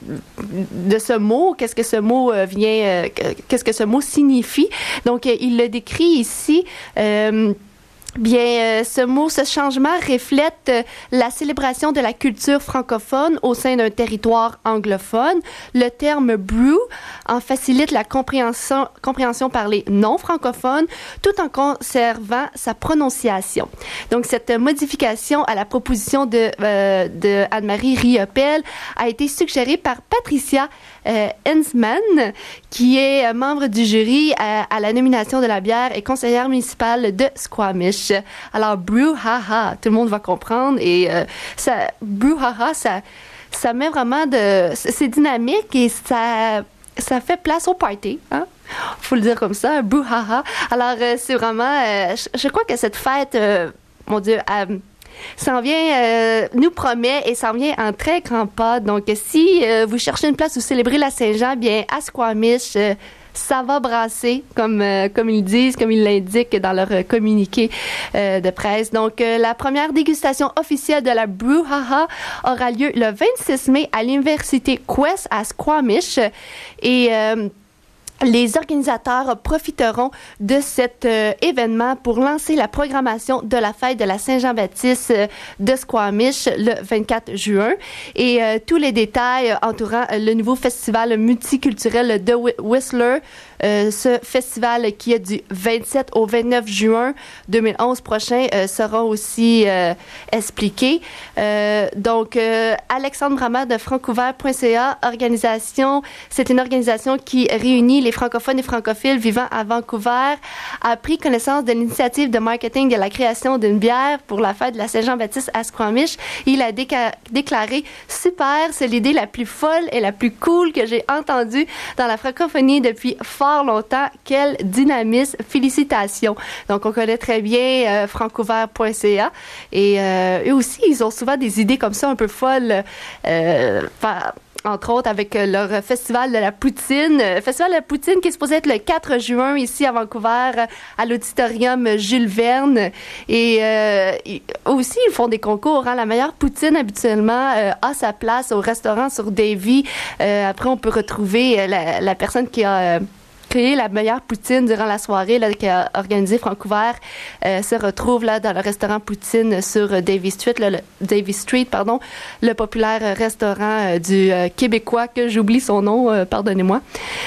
de ce mot. Qu'est-ce que ce mot euh, vient, euh, qu'est-ce que ce mot signifie? Donc, euh, il le décrit ici. Euh, Bien, euh, ce mot, ce changement reflète euh, la célébration de la culture francophone au sein d'un territoire anglophone. Le terme brew en facilite la compréhension, compréhension par les non-francophones tout en conservant sa prononciation. Donc, cette modification à la proposition de, euh, de Anne-Marie Riopel a été suggérée par Patricia euh, Hensman, qui est membre du jury à, à la nomination de la bière et conseillère municipale de Squamish. Alors, Brouhaha, tout le monde va comprendre. Et euh, ça, Brouhaha, ça, ça met vraiment de... C'est dynamique et ça, ça fait place au party, hein? Faut le dire comme ça, Brouhaha. Alors, euh, c'est vraiment... Euh, je, je crois que cette fête, euh, mon Dieu... Euh, s'en vient, euh, nous promet et s'en vient en très grand pas. Donc, si euh, vous cherchez une place où célébrer la Saint-Jean, bien, à Squamish, euh, ça va brasser, comme, euh, comme ils disent, comme ils l'indiquent dans leur euh, communiqué euh, de presse. Donc, euh, la première dégustation officielle de la Brouhaha aura lieu le vingt-six mai à l'Université Quest à Squamish. Et... Euh, les organisateurs profiteront de cet euh, événement pour lancer la programmation de la fête de la Saint-Jean-Baptiste euh, de Squamish le vingt-quatre juin. Et euh, tous les détails entourant euh, le nouveau festival multiculturel de Whistler, euh, ce festival qui est du vingt-sept au vingt-neuf juin deux mille onze prochain, euh, seront aussi euh, expliqués. Euh, donc, euh, Alexandre Brama de francouver point c a, organisation, c'est une organisation qui réunit les francophones et francophiles vivant à Vancouver, a pris connaissance de l'initiative de marketing de la création d'une bière pour la fête de la Saint-Jean-Baptiste à Squamish. Il a déca- déclaré « Super, c'est l'idée la plus folle et la plus cool que j'ai entendue dans la francophonie depuis fort longtemps. Quel dynamisme! Félicitations! » Donc, on connaît très bien euh, francouver point c a et euh, eux aussi, ils ont souvent des idées comme ça un peu folles. Euh, entre autres avec leur festival de la poutine. Festival de la poutine qui est supposé être le quatre juin ici à Vancouver, à l'auditorium Jules Verne. Et euh, aussi, ils font des concours. Hein. La meilleure poutine, habituellement, euh, a sa place au restaurant sur Davie. Euh, après, on peut retrouver la, la personne qui a... Euh, créer la meilleure poutine durant la soirée là, qu'a organisé Vancouver euh, se retrouve là dans le restaurant Poutine sur Davie Street, là, le, Davie Street, pardon, le populaire restaurant euh, du euh, Québécois que j'oublie son nom, euh, pardonnez-moi.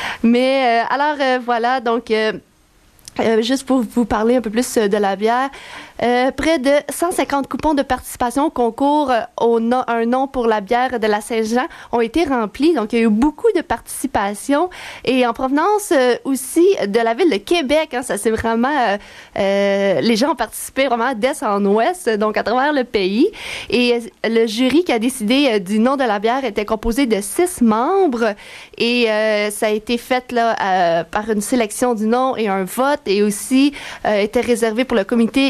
Mais euh, alors euh, voilà, donc euh, euh, juste pour vous parler un peu plus de la bière. Euh, près de cent cinquante coupons de participation au concours euh, au no- un nom pour la bière de la Saint-Jean ont été remplis. Donc, il y a eu beaucoup de participation et en provenance euh, aussi de la ville de Québec. Hein, ça, c'est vraiment... Euh, euh, les gens ont participé vraiment d'est en ouest, donc à travers le pays. Et euh, le jury qui a décidé euh, du nom de la bière était composé de six membres et euh, ça a été fait là euh, par une sélection du nom et un vote et aussi euh, était réservé pour le comité euh,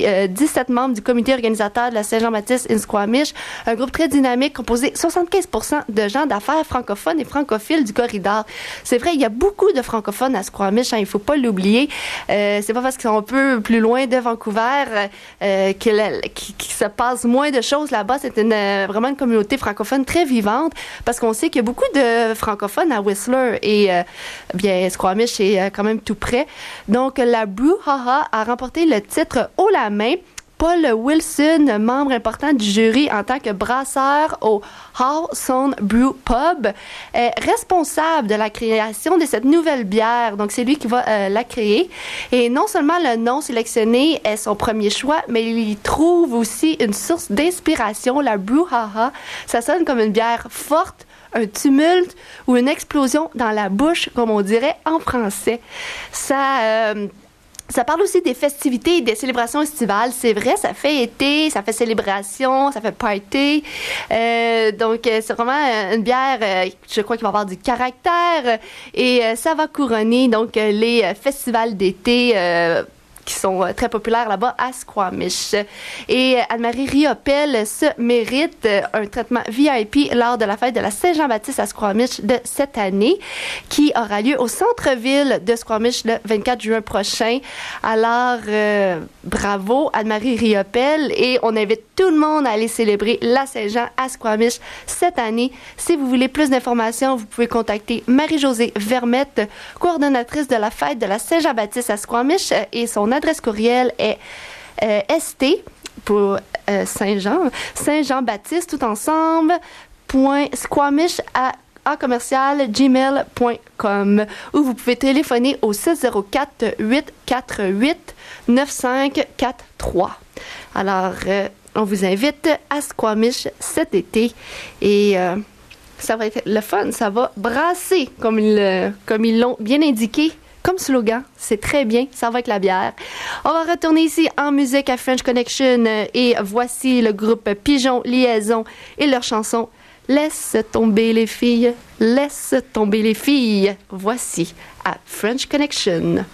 dix-sept membres du comité organisateur de la Saint-Jean-Baptiste in Squamish, un groupe très dynamique composé soixante-quinze pour cent de gens d'affaires francophones et francophiles du corridor. C'est vrai, il y a beaucoup de francophones à Squamish, hein, il ne faut pas l'oublier. Euh, c'est pas parce qu'ils sont un peu plus loin de Vancouver euh, qu'il qu se passe moins de choses là-bas. C'est une, euh, vraiment une communauté francophone très vivante parce qu'on sait qu'il y a beaucoup de francophones à Whistler et euh, bien Squamish est euh, quand même tout près. Donc la Brouhaha a remporté le titre haut la main. Paul Wilson, membre important du jury en tant que brasseur au Hawthorne Brew Pub, est responsable de la création de cette nouvelle bière. Donc, c'est lui qui va euh, la créer. Et non seulement le nom sélectionné est son premier choix, mais il y trouve aussi une source d'inspiration, la Brouhaha. Ça sonne comme une bière forte, un tumulte ou une explosion dans la bouche, comme on dirait en français. Ça... Euh, Ça parle aussi des festivités et des célébrations estivales. C'est vrai, ça fait été, ça fait célébration, ça fait party. Euh, donc, euh, c'est vraiment une bière, euh, je crois qu'il va avoir du caractère. Et euh, ça va couronner donc euh, les euh, festivals d'été euh, qui sont euh, très populaires là-bas à Squamish. Et euh, Anne-Marie Riopel se mérite euh, un traitement V I P lors de la fête de la Saint-Jean-Baptiste à Squamish de cette année, qui aura lieu au centre-ville de Squamish le vingt-quatre juin prochain. Alors, euh, bravo Anne-Marie Riopel, et on invite tout le monde à aller célébrer la Saint-Jean à Squamish cette année. Si vous voulez plus d'informations, vous pouvez contacter Marie-Josée Vermette, coordonnatrice de la fête de la Saint-Jean-Baptiste à Squamish, et son adresse courriel est euh, st pour euh, Saint-Jean, Saint-Jean-Baptiste tout ensemble, point squamish à a commercial gmail point com, ou vous pouvez téléphoner au six zéro quatre, huit quatre huit, neuf cinq quatre trois. Alors, euh, on vous invite à Squamish cet été et euh, ça va être le fun, ça va brasser comme ils, comme ils l'ont bien indiqué. Comme slogan, c'est très bien, ça va avec la bière. On va retourner ici en musique à French Connection et voici le groupe Pigeon Liaison et leur chanson « Laisse tomber les filles, laisse tomber les filles ». Voici à French Connection.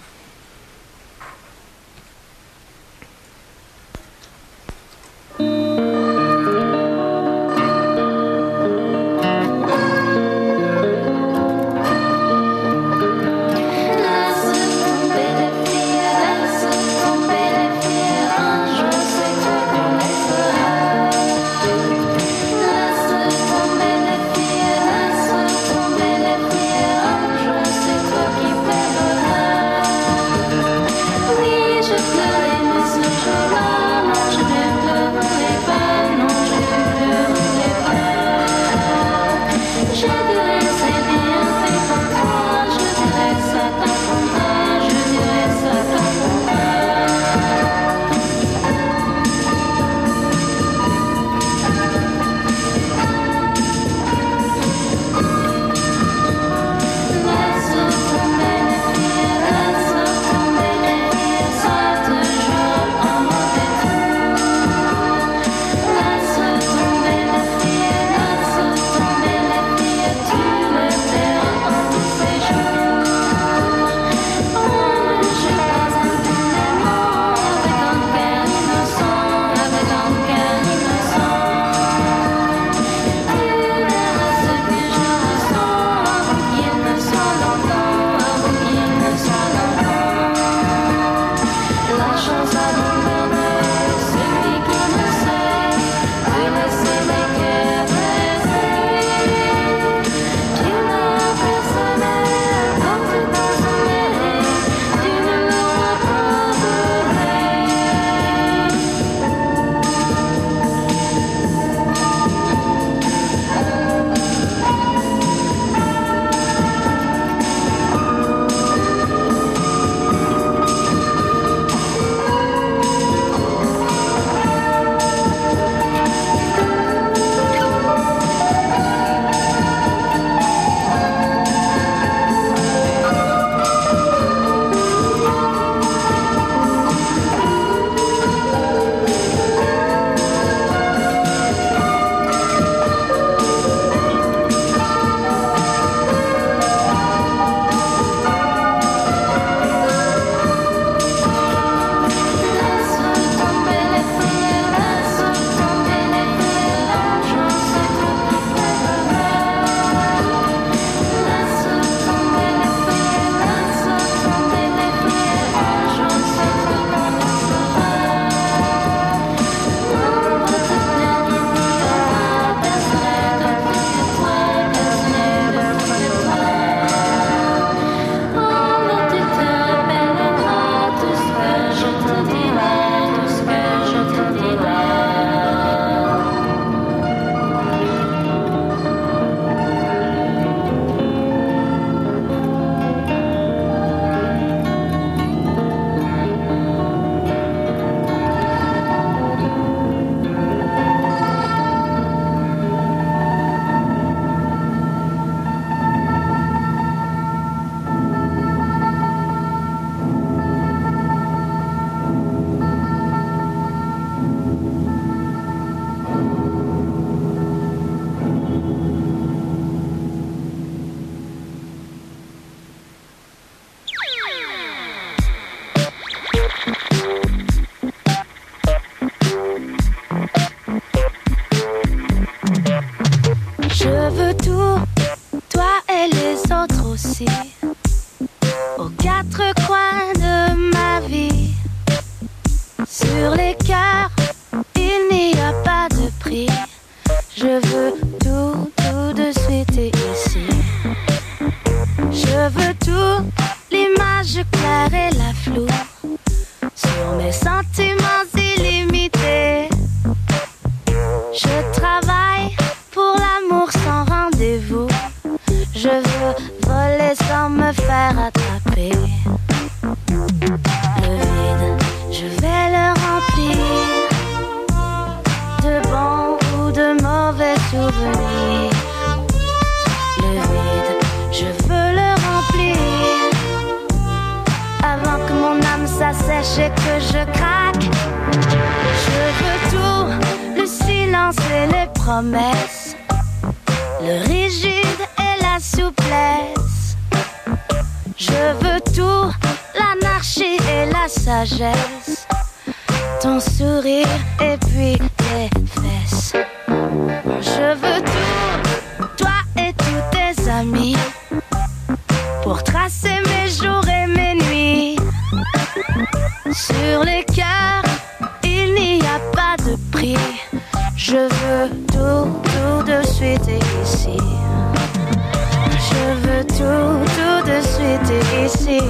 Laisse tomber les filles, un jour c'est toi qui paieras. Je veux tout, toi et les autres aussi, aux quatre coins de ma vie. Sur les cœurs, il n'y a pas de prix. Je veux tout, tout de suite et ici. Je veux tout, l'image claire et la floue, sur mes sentiments illimités. Je travaille pour l'amour sans rendez-vous. Je veux voler sans me faire attraper. Le vide, je vais le remplir de bons ou de mauvais souvenirs. Le vide, je veux le remplir avant que mon âme s'assèche et que je craque. Je veux tout, le silence et les promesses, le rigide et la souplesse. Je veux tout, l'anarchie et la sagesse, ton sourire et puis tes fesses. Je veux tout, toi et tous tes amis, pour tracer mes jours et mes nuits. Sur les cœurs, il n'y a pas de prix. Je veux tout, tout de suite et ici. Je veux tout, tout de suite et ici.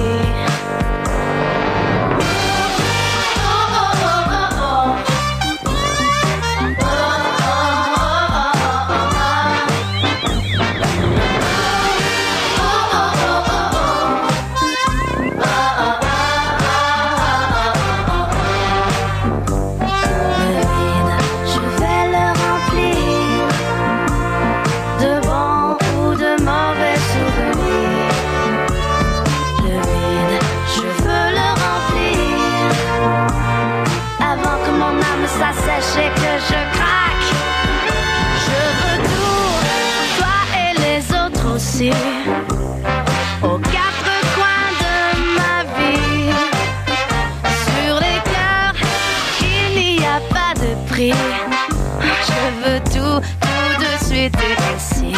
Sachez que je craque. Je veux tout, toi et les autres aussi, aux quatre coins de ma vie. Sur les cœurs, il n'y a pas de prix. Je veux tout, tout de suite et ici.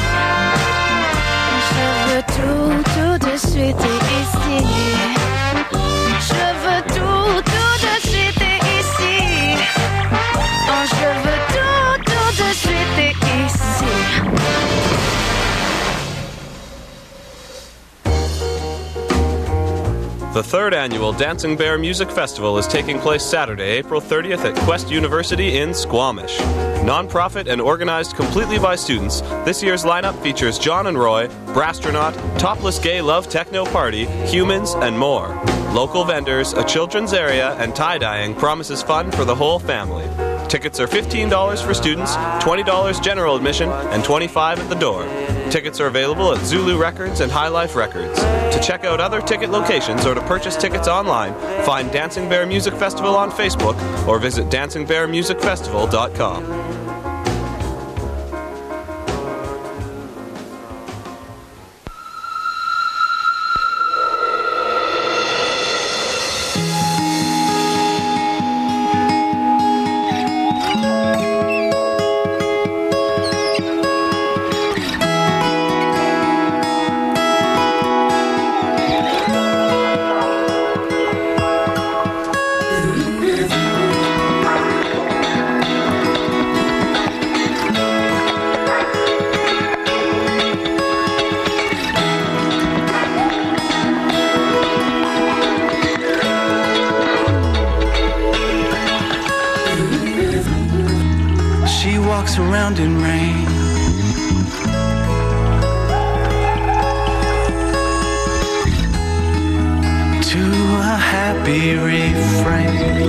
Je veux tout, tout de suite et ici. Je veux tout, tout de suite et ici. Je veux tout, tout de suite et ici. The third annual Dancing Bear Music Festival is taking place Saturday, April thirtieth at Quest University in Squamish. Non-profit and organized completely by students, this year's lineup features John and Roy, Brastronaut, Topless Gay Love Techno Party, Humans, and more. Local vendors, a children's area, and tie-dyeing promises fun for the whole family. Tickets are fifteen dollars for students, twenty dollars general admission, and twenty-five dollars at the door. Tickets are available at Zulu Records and High Life Records. To check out other ticket locations or to purchase tickets online, find Dancing Bear Music Festival on Facebook or visit dancing bear music festival dot com. Around in rain, to a happy refrain.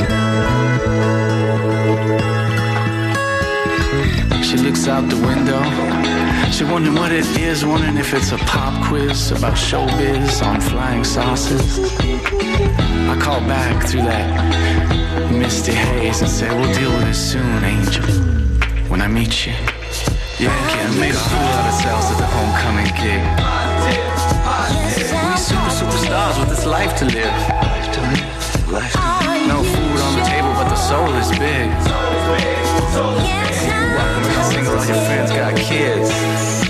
She looks out the window, she wondering what it is, wondering if it's a pop quiz about showbiz on flying saucers. I call back through that misty haze and say, we'll deal with it soon, angel. When I meet you, yeah, getting made a fool out of ourselves at the homecoming gig. We super superstars with this life to live. Life to live, life to live. No food on the table, but the soul is big. Welcome to single, all your friends got kids.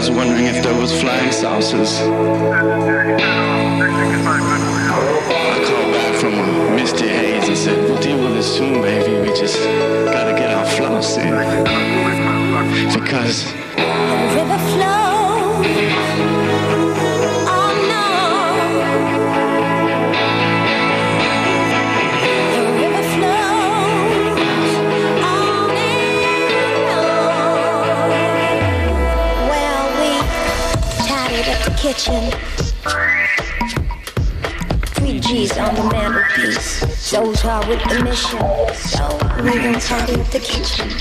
was wondering if there was flying saucers. I called back from a misty haze and said, we'll deal with it soon, baby. We just gotta get our floss in. Because the river flows. Oh no. The river flows on and on. Well, we tidied up the kitchen. Three G's on the mantelpiece. So's hard with the mission. So we done tidied up the kitchen.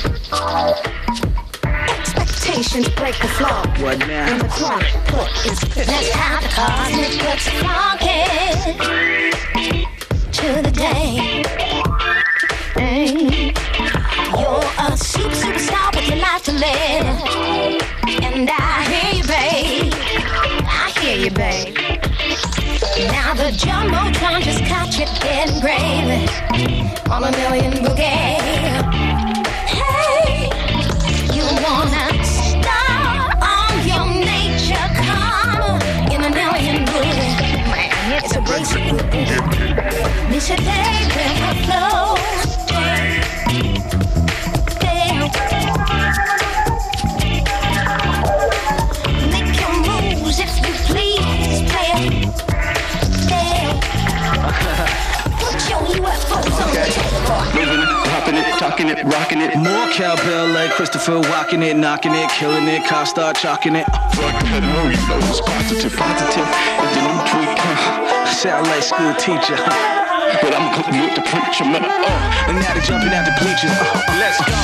Expectations break the floor. What now? And the clock put is let's have the cosmic puts flunking to the day. Hey. You're a super superstar with your life to live. And I hear you, babe. I hear you, babe. Now the Jumbotron just caught you getting gravy on a million bouquet. Hey, you wanna star on your nature come in a million booty. Man, it's a basic booty. Miss a day river flow. Make your moves if you please, play it. Okay. Moving it, popping it, talking it, rocking it. More cowbell like Christopher, walking it, knocking it, killing it, car start chalking it. Fuck that, oh, you know it's positive, positive. It's the new tweak, huh? Sound like school teacher, huh? But I'm going with the preacher, man. Oh. And now they're jumping out the bleachers. Uh, let's go.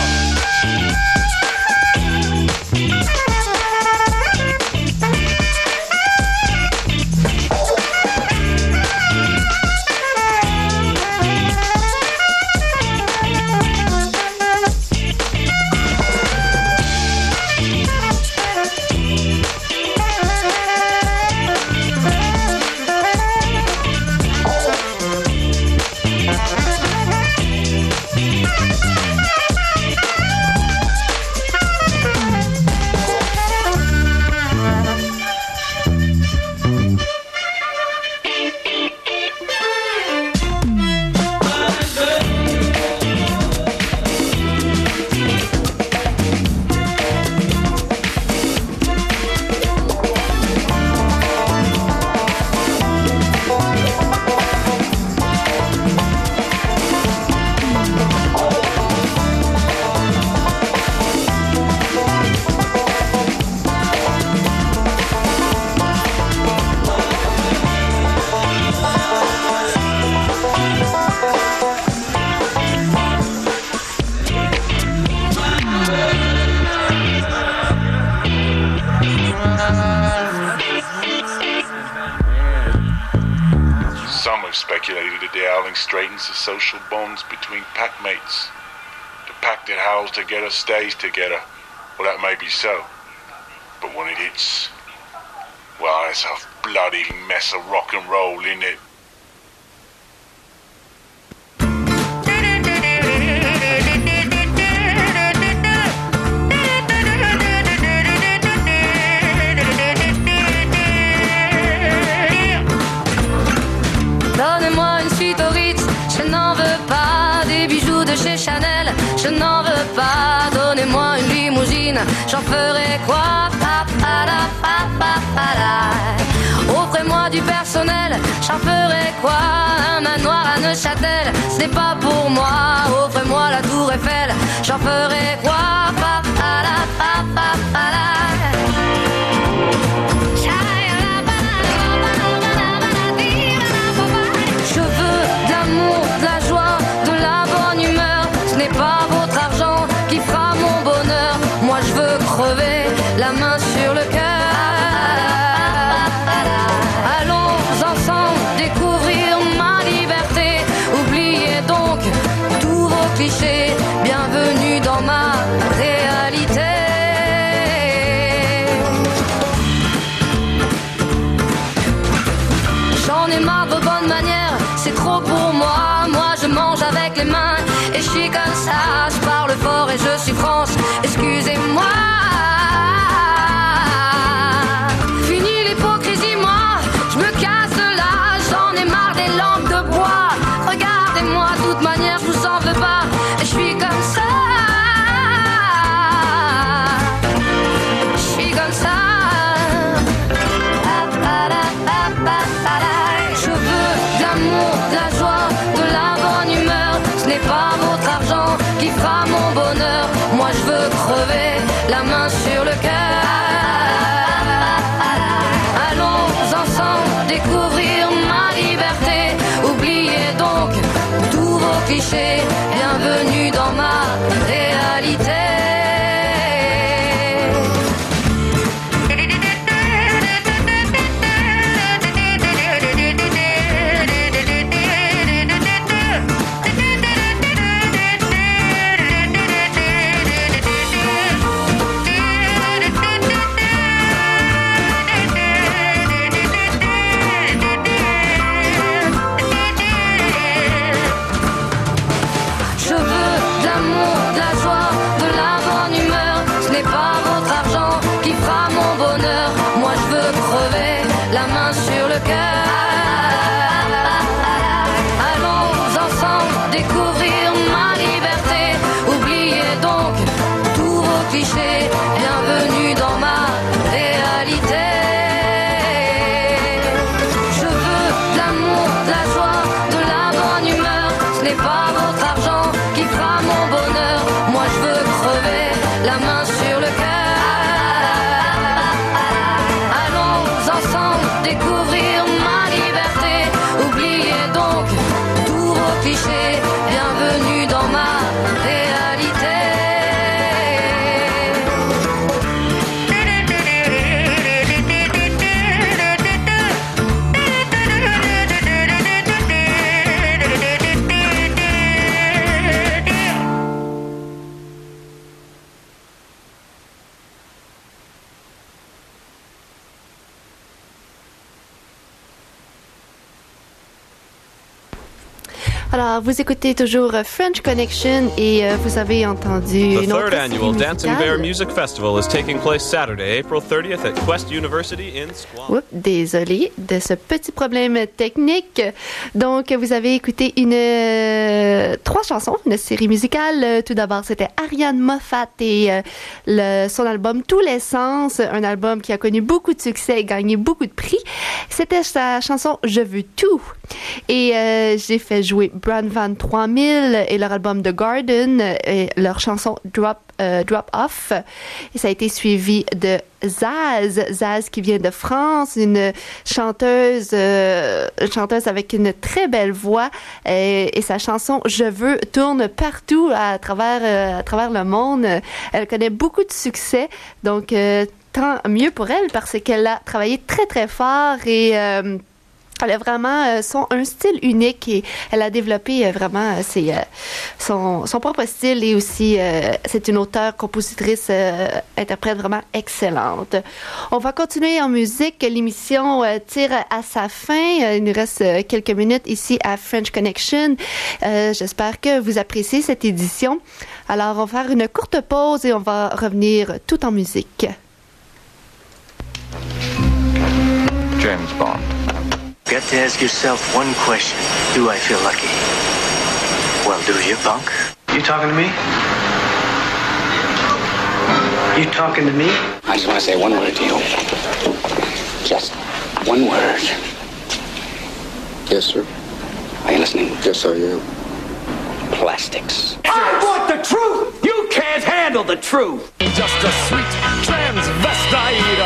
Straightens the social bonds between pack mates. The pack that howls together stays together. Well, that may be so. But when it hits, well, it's a bloody mess of rock and roll, isn't it? Donnez-moi une suite au Ritz, je n'en veux pas. Des bijoux de chez Chanel, je n'en veux pas. Donnez-moi une limousine, j'en ferai quoi? Pa, pa, la, pa, pa, pa, la. Offrez-moi du personnel, j'en ferai quoi? Un manoir à Neuchâtel, ce n'est pas pour moi. Offrez-moi la tour Eiffel, j'en ferai quoi? Pa, pa, la, pa, pa, pa, la. Je veux de l'amour, de la joie, de la bonne humeur. Ce n'est pas votre argent qui fera mon bonheur. Moi je veux crever la main sur le cœur. Allons ensemble découvrir ma liberté. Oubliez donc tous vos clichés. Bienvenue dans ma réalité. J'en ai marre de vos bonnes manières, c'est trop pour moi. Moi je mange avec les mains et je suis comme ça. Je parle fort et je suis France, excusez-moi. cœur. Allons ensemble découvrir ma liberté. Oubliez donc tous vos clichés. Bienvenue dans ma réalité. Je veux de l'amour, de la joie, de la bonne humeur. Ce n'est pas votre argent qui fera mon bonheur. Moi je veux crever la main sur le cœur. Allons ensemble découvrir ma liberté. Oubliez donc tous vos clichés. Bienvenue dans ma réalité. Alors, vous écoutez toujours French Connection et euh, vous avez entendu The une autre third annual série Dancing musicale. Bear Music Festival is taking place Saturday, April thirtieth at Quest University in Squamish. Oups, désolé de ce petit problème technique. Donc, vous avez écouté une euh, trois chansons, une série musicale. Euh, Tout d'abord, c'était Ariane Moffat et euh, le, son album Tous les sens, un album qui a connu beaucoup de succès et gagné beaucoup de prix. C'était sa chanson Je veux tout. Et euh, j'ai fait jouer Brand Van trois mille et leur album The Garden et leur chanson Drop euh, Drop Off. Et ça a été suivi de Zaz, Zaz qui vient de France, une chanteuse, euh, une chanteuse avec une très belle voix et, et sa chanson Je veux tourne partout à travers euh, à travers le monde. Elle connaît beaucoup de succès, donc euh, tant mieux pour elle parce qu'elle a travaillé très très fort et euh, elle a vraiment euh, son, un style unique et elle a développé euh, vraiment euh, ses, euh, son, son propre style et aussi euh, c'est une auteure, compositrice, euh, interprète vraiment excellente. On va continuer en musique. L'émission euh, tire à sa fin. Euh, il nous reste euh, quelques minutes ici à French Connection. Euh, j'espère que vous appréciez cette édition. Alors, on va faire une courte pause et on va revenir tout en musique. James Bond. You got to ask yourself one question. Do I feel lucky? Well, do you, punk? You talking to me? You talking to me? I just want to say one word to you. Just one word. Yes, sir. Are you listening? Yes, I am. Plastics. I want the truth! You can't handle the truth! Just a sweet transvestite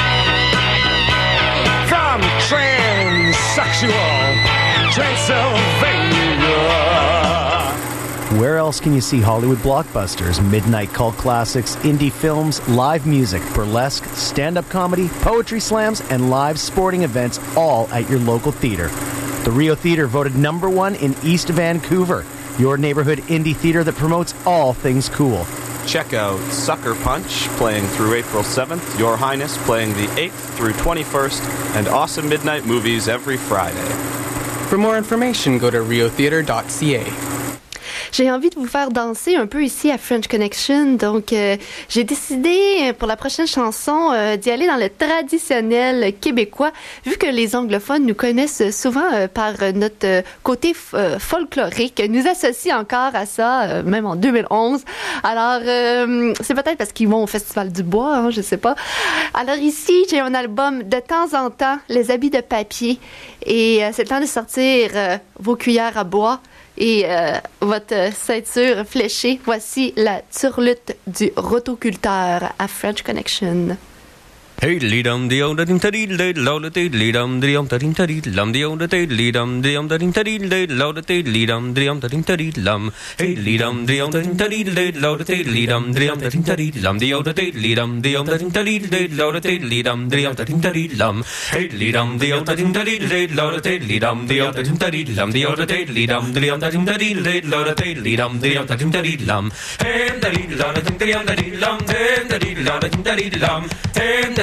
from transsexual Transylvania. Where else can you see Hollywood blockbusters, midnight cult classics, indie films, live music, burlesque, stand-up comedy, poetry slams, and live sporting events all at your local theater? The Rio Theater voted number one in East Vancouver, your neighborhood indie theater that promotes all things cool. Check out Sucker Punch, playing through April seventh, Your Highness playing the eighth through twenty-first, and Awesome Midnight Movies every Friday. For more information, go to rio theater dot c a. J'ai envie de vous faire danser un peu ici à French Connection, donc euh, j'ai décidé pour la prochaine chanson euh, d'y aller dans le traditionnel québécois, vu que les anglophones nous connaissent souvent euh, par notre euh, côté f- euh, folklorique, nous associent encore à ça, euh, même en deux mille onze. Alors, euh, c'est peut-être parce qu'ils vont au Festival du Bois, hein, je sais pas. Alors ici, j'ai un album de temps en temps, Les habits de papier, et euh, c'est le temps de sortir euh, vos cuillères à bois et euh, votre ceinture fléchée. Voici la turlute du rotoculteur à French Connection. Hey, dum the old dum taddy late load the dum the um taddy taddy lum the old taddy dum the um taddy taddy late load the dum the um taddy taddy lum hey dum the um taddy taddy late load the dum the um taddy taddy lum the old taddy dum the um taddy taddy late load the dum the um taddy taddy lum hey dum the um taddy taddy late load the dum the um taddy taddy lum the old taddy dum the um taddy taddy late load the dum the um taddy taddy lum hey taddy load the um taddy lum hey taddy load the taddy lum hey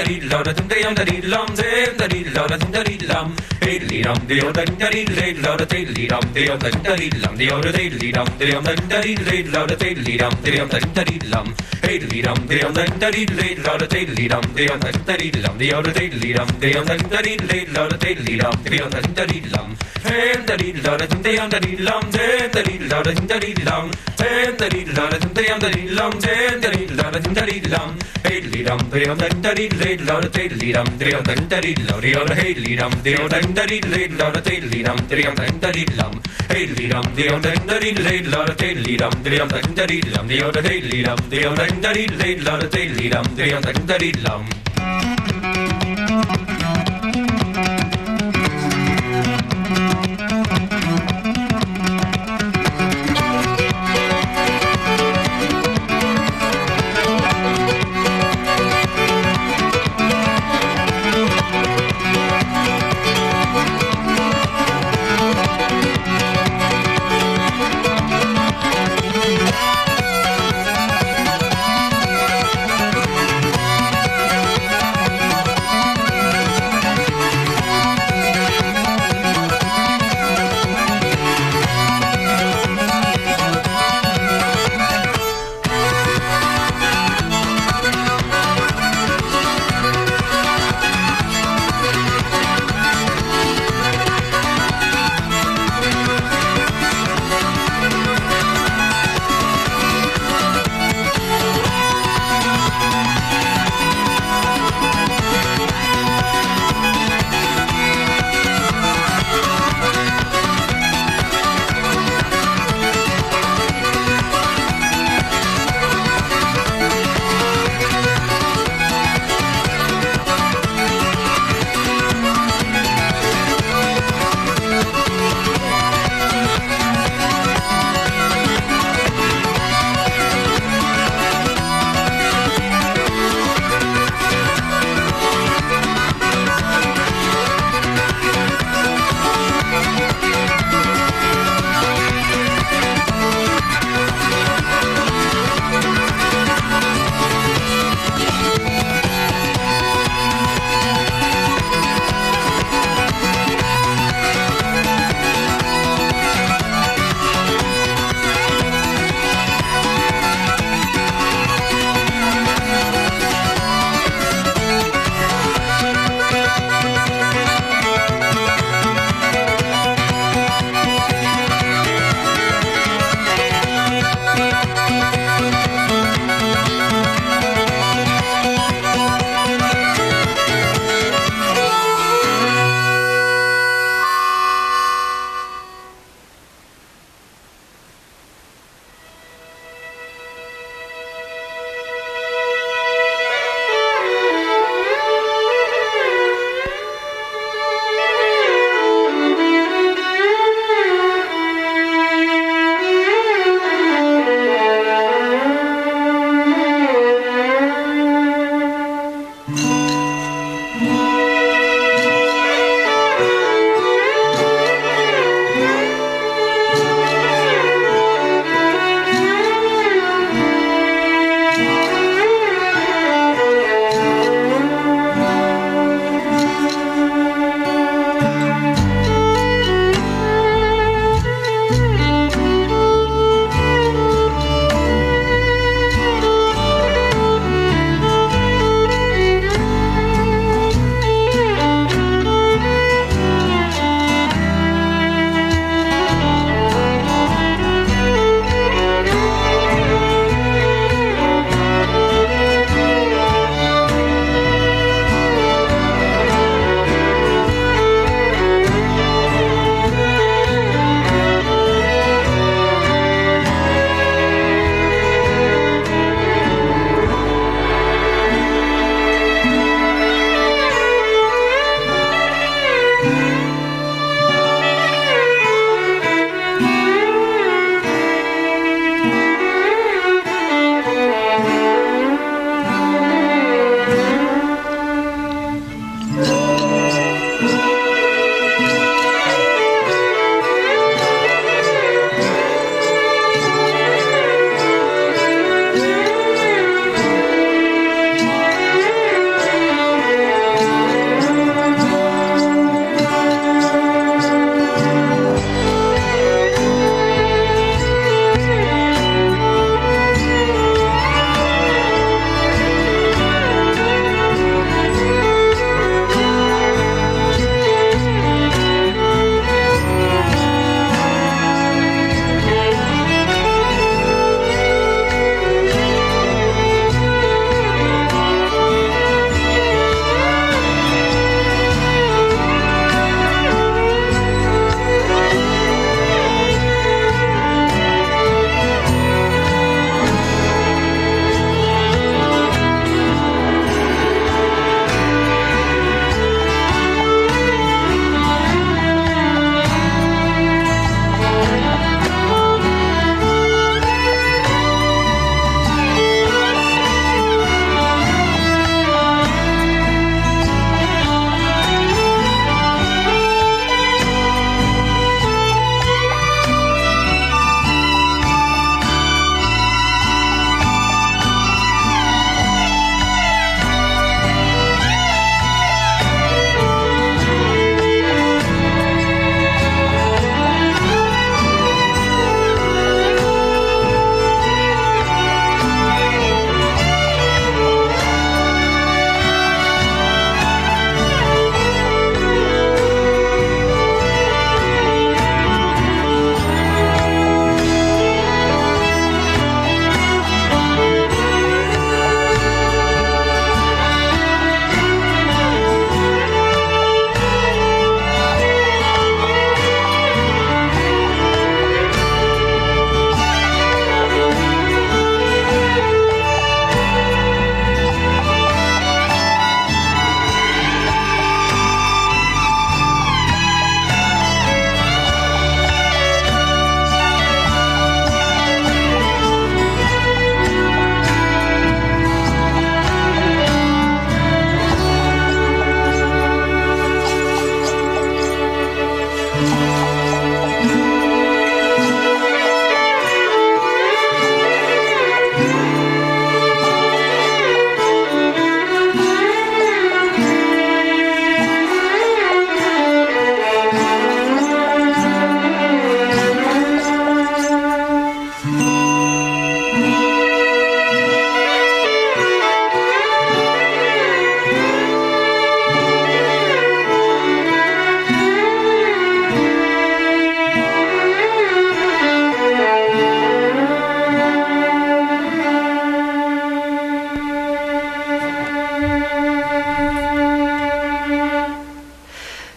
da dee da da dum da dee lum zim da dee da da dum da dee lum hey dee dum dee da da dee dee da da dee dum dee da da dee lum dee da dee dee dum dee da da dee dee da da dee dum dee da da dee lum hey dee dum dee da da dee dee da da dee dum dee da da dee lum dee da dee dum dee da da dee dee da da dee lum dee da da dee lum hey da dee da da dee da dee lum zim da dee da da dee lum zim da dee da da dee lum zim da dee da da dee lum hey dee dum dee da da dee dee da da dee dum dee da da dee lum dee da hey dee dum dee da da dee dee da da dee dum dee da da dee lum hey dee dum dee da da dee dee da da dee dum dee da da dee lum dee da hey dee dum dee da da dee dee da da dee dum dee da da dee lum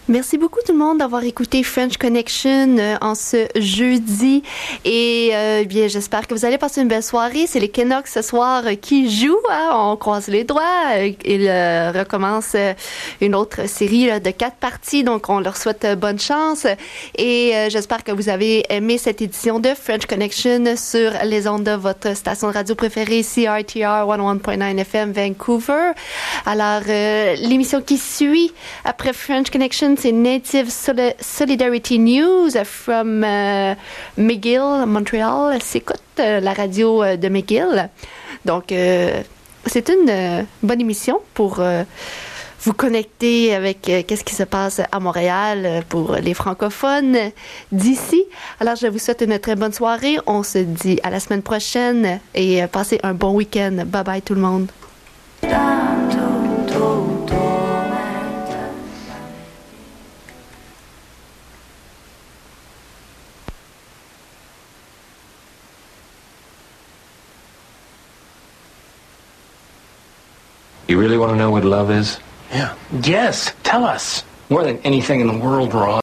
Merci beaucoup tout le monde d'avoir écouté French Connection euh, en ce jeudi et euh, bien j'espère que vous allez passer une belle soirée. C'est les Canucks ce soir euh, qui jouent, hein? On croise les doigts. Euh, ils euh, recommencent euh, une autre série là, de quatre parties, donc on leur souhaite euh, bonne chance et euh, j'espère que vous avez aimé cette édition de French Connection sur les ondes de votre station de radio préférée C R T R cent un point neuf F M Vancouver. Alors euh, l'émission qui suit après French Connection, c'est Native Soli- Solidarity News from uh, McGill, Montréal. S'écoute euh, la radio euh, de McGill. Donc, euh, c'est une euh, bonne émission pour euh, vous connecter avec euh, qu'est-ce qui se passe à Montréal euh, pour les francophones d'ici. Alors, je vous souhaite une très bonne soirée. On se dit à la semaine prochaine et euh, passez un bon week-end. Bye bye tout le monde. You really want to know what love is? Yeah. Yes, tell us. More than anything in the world, Ross.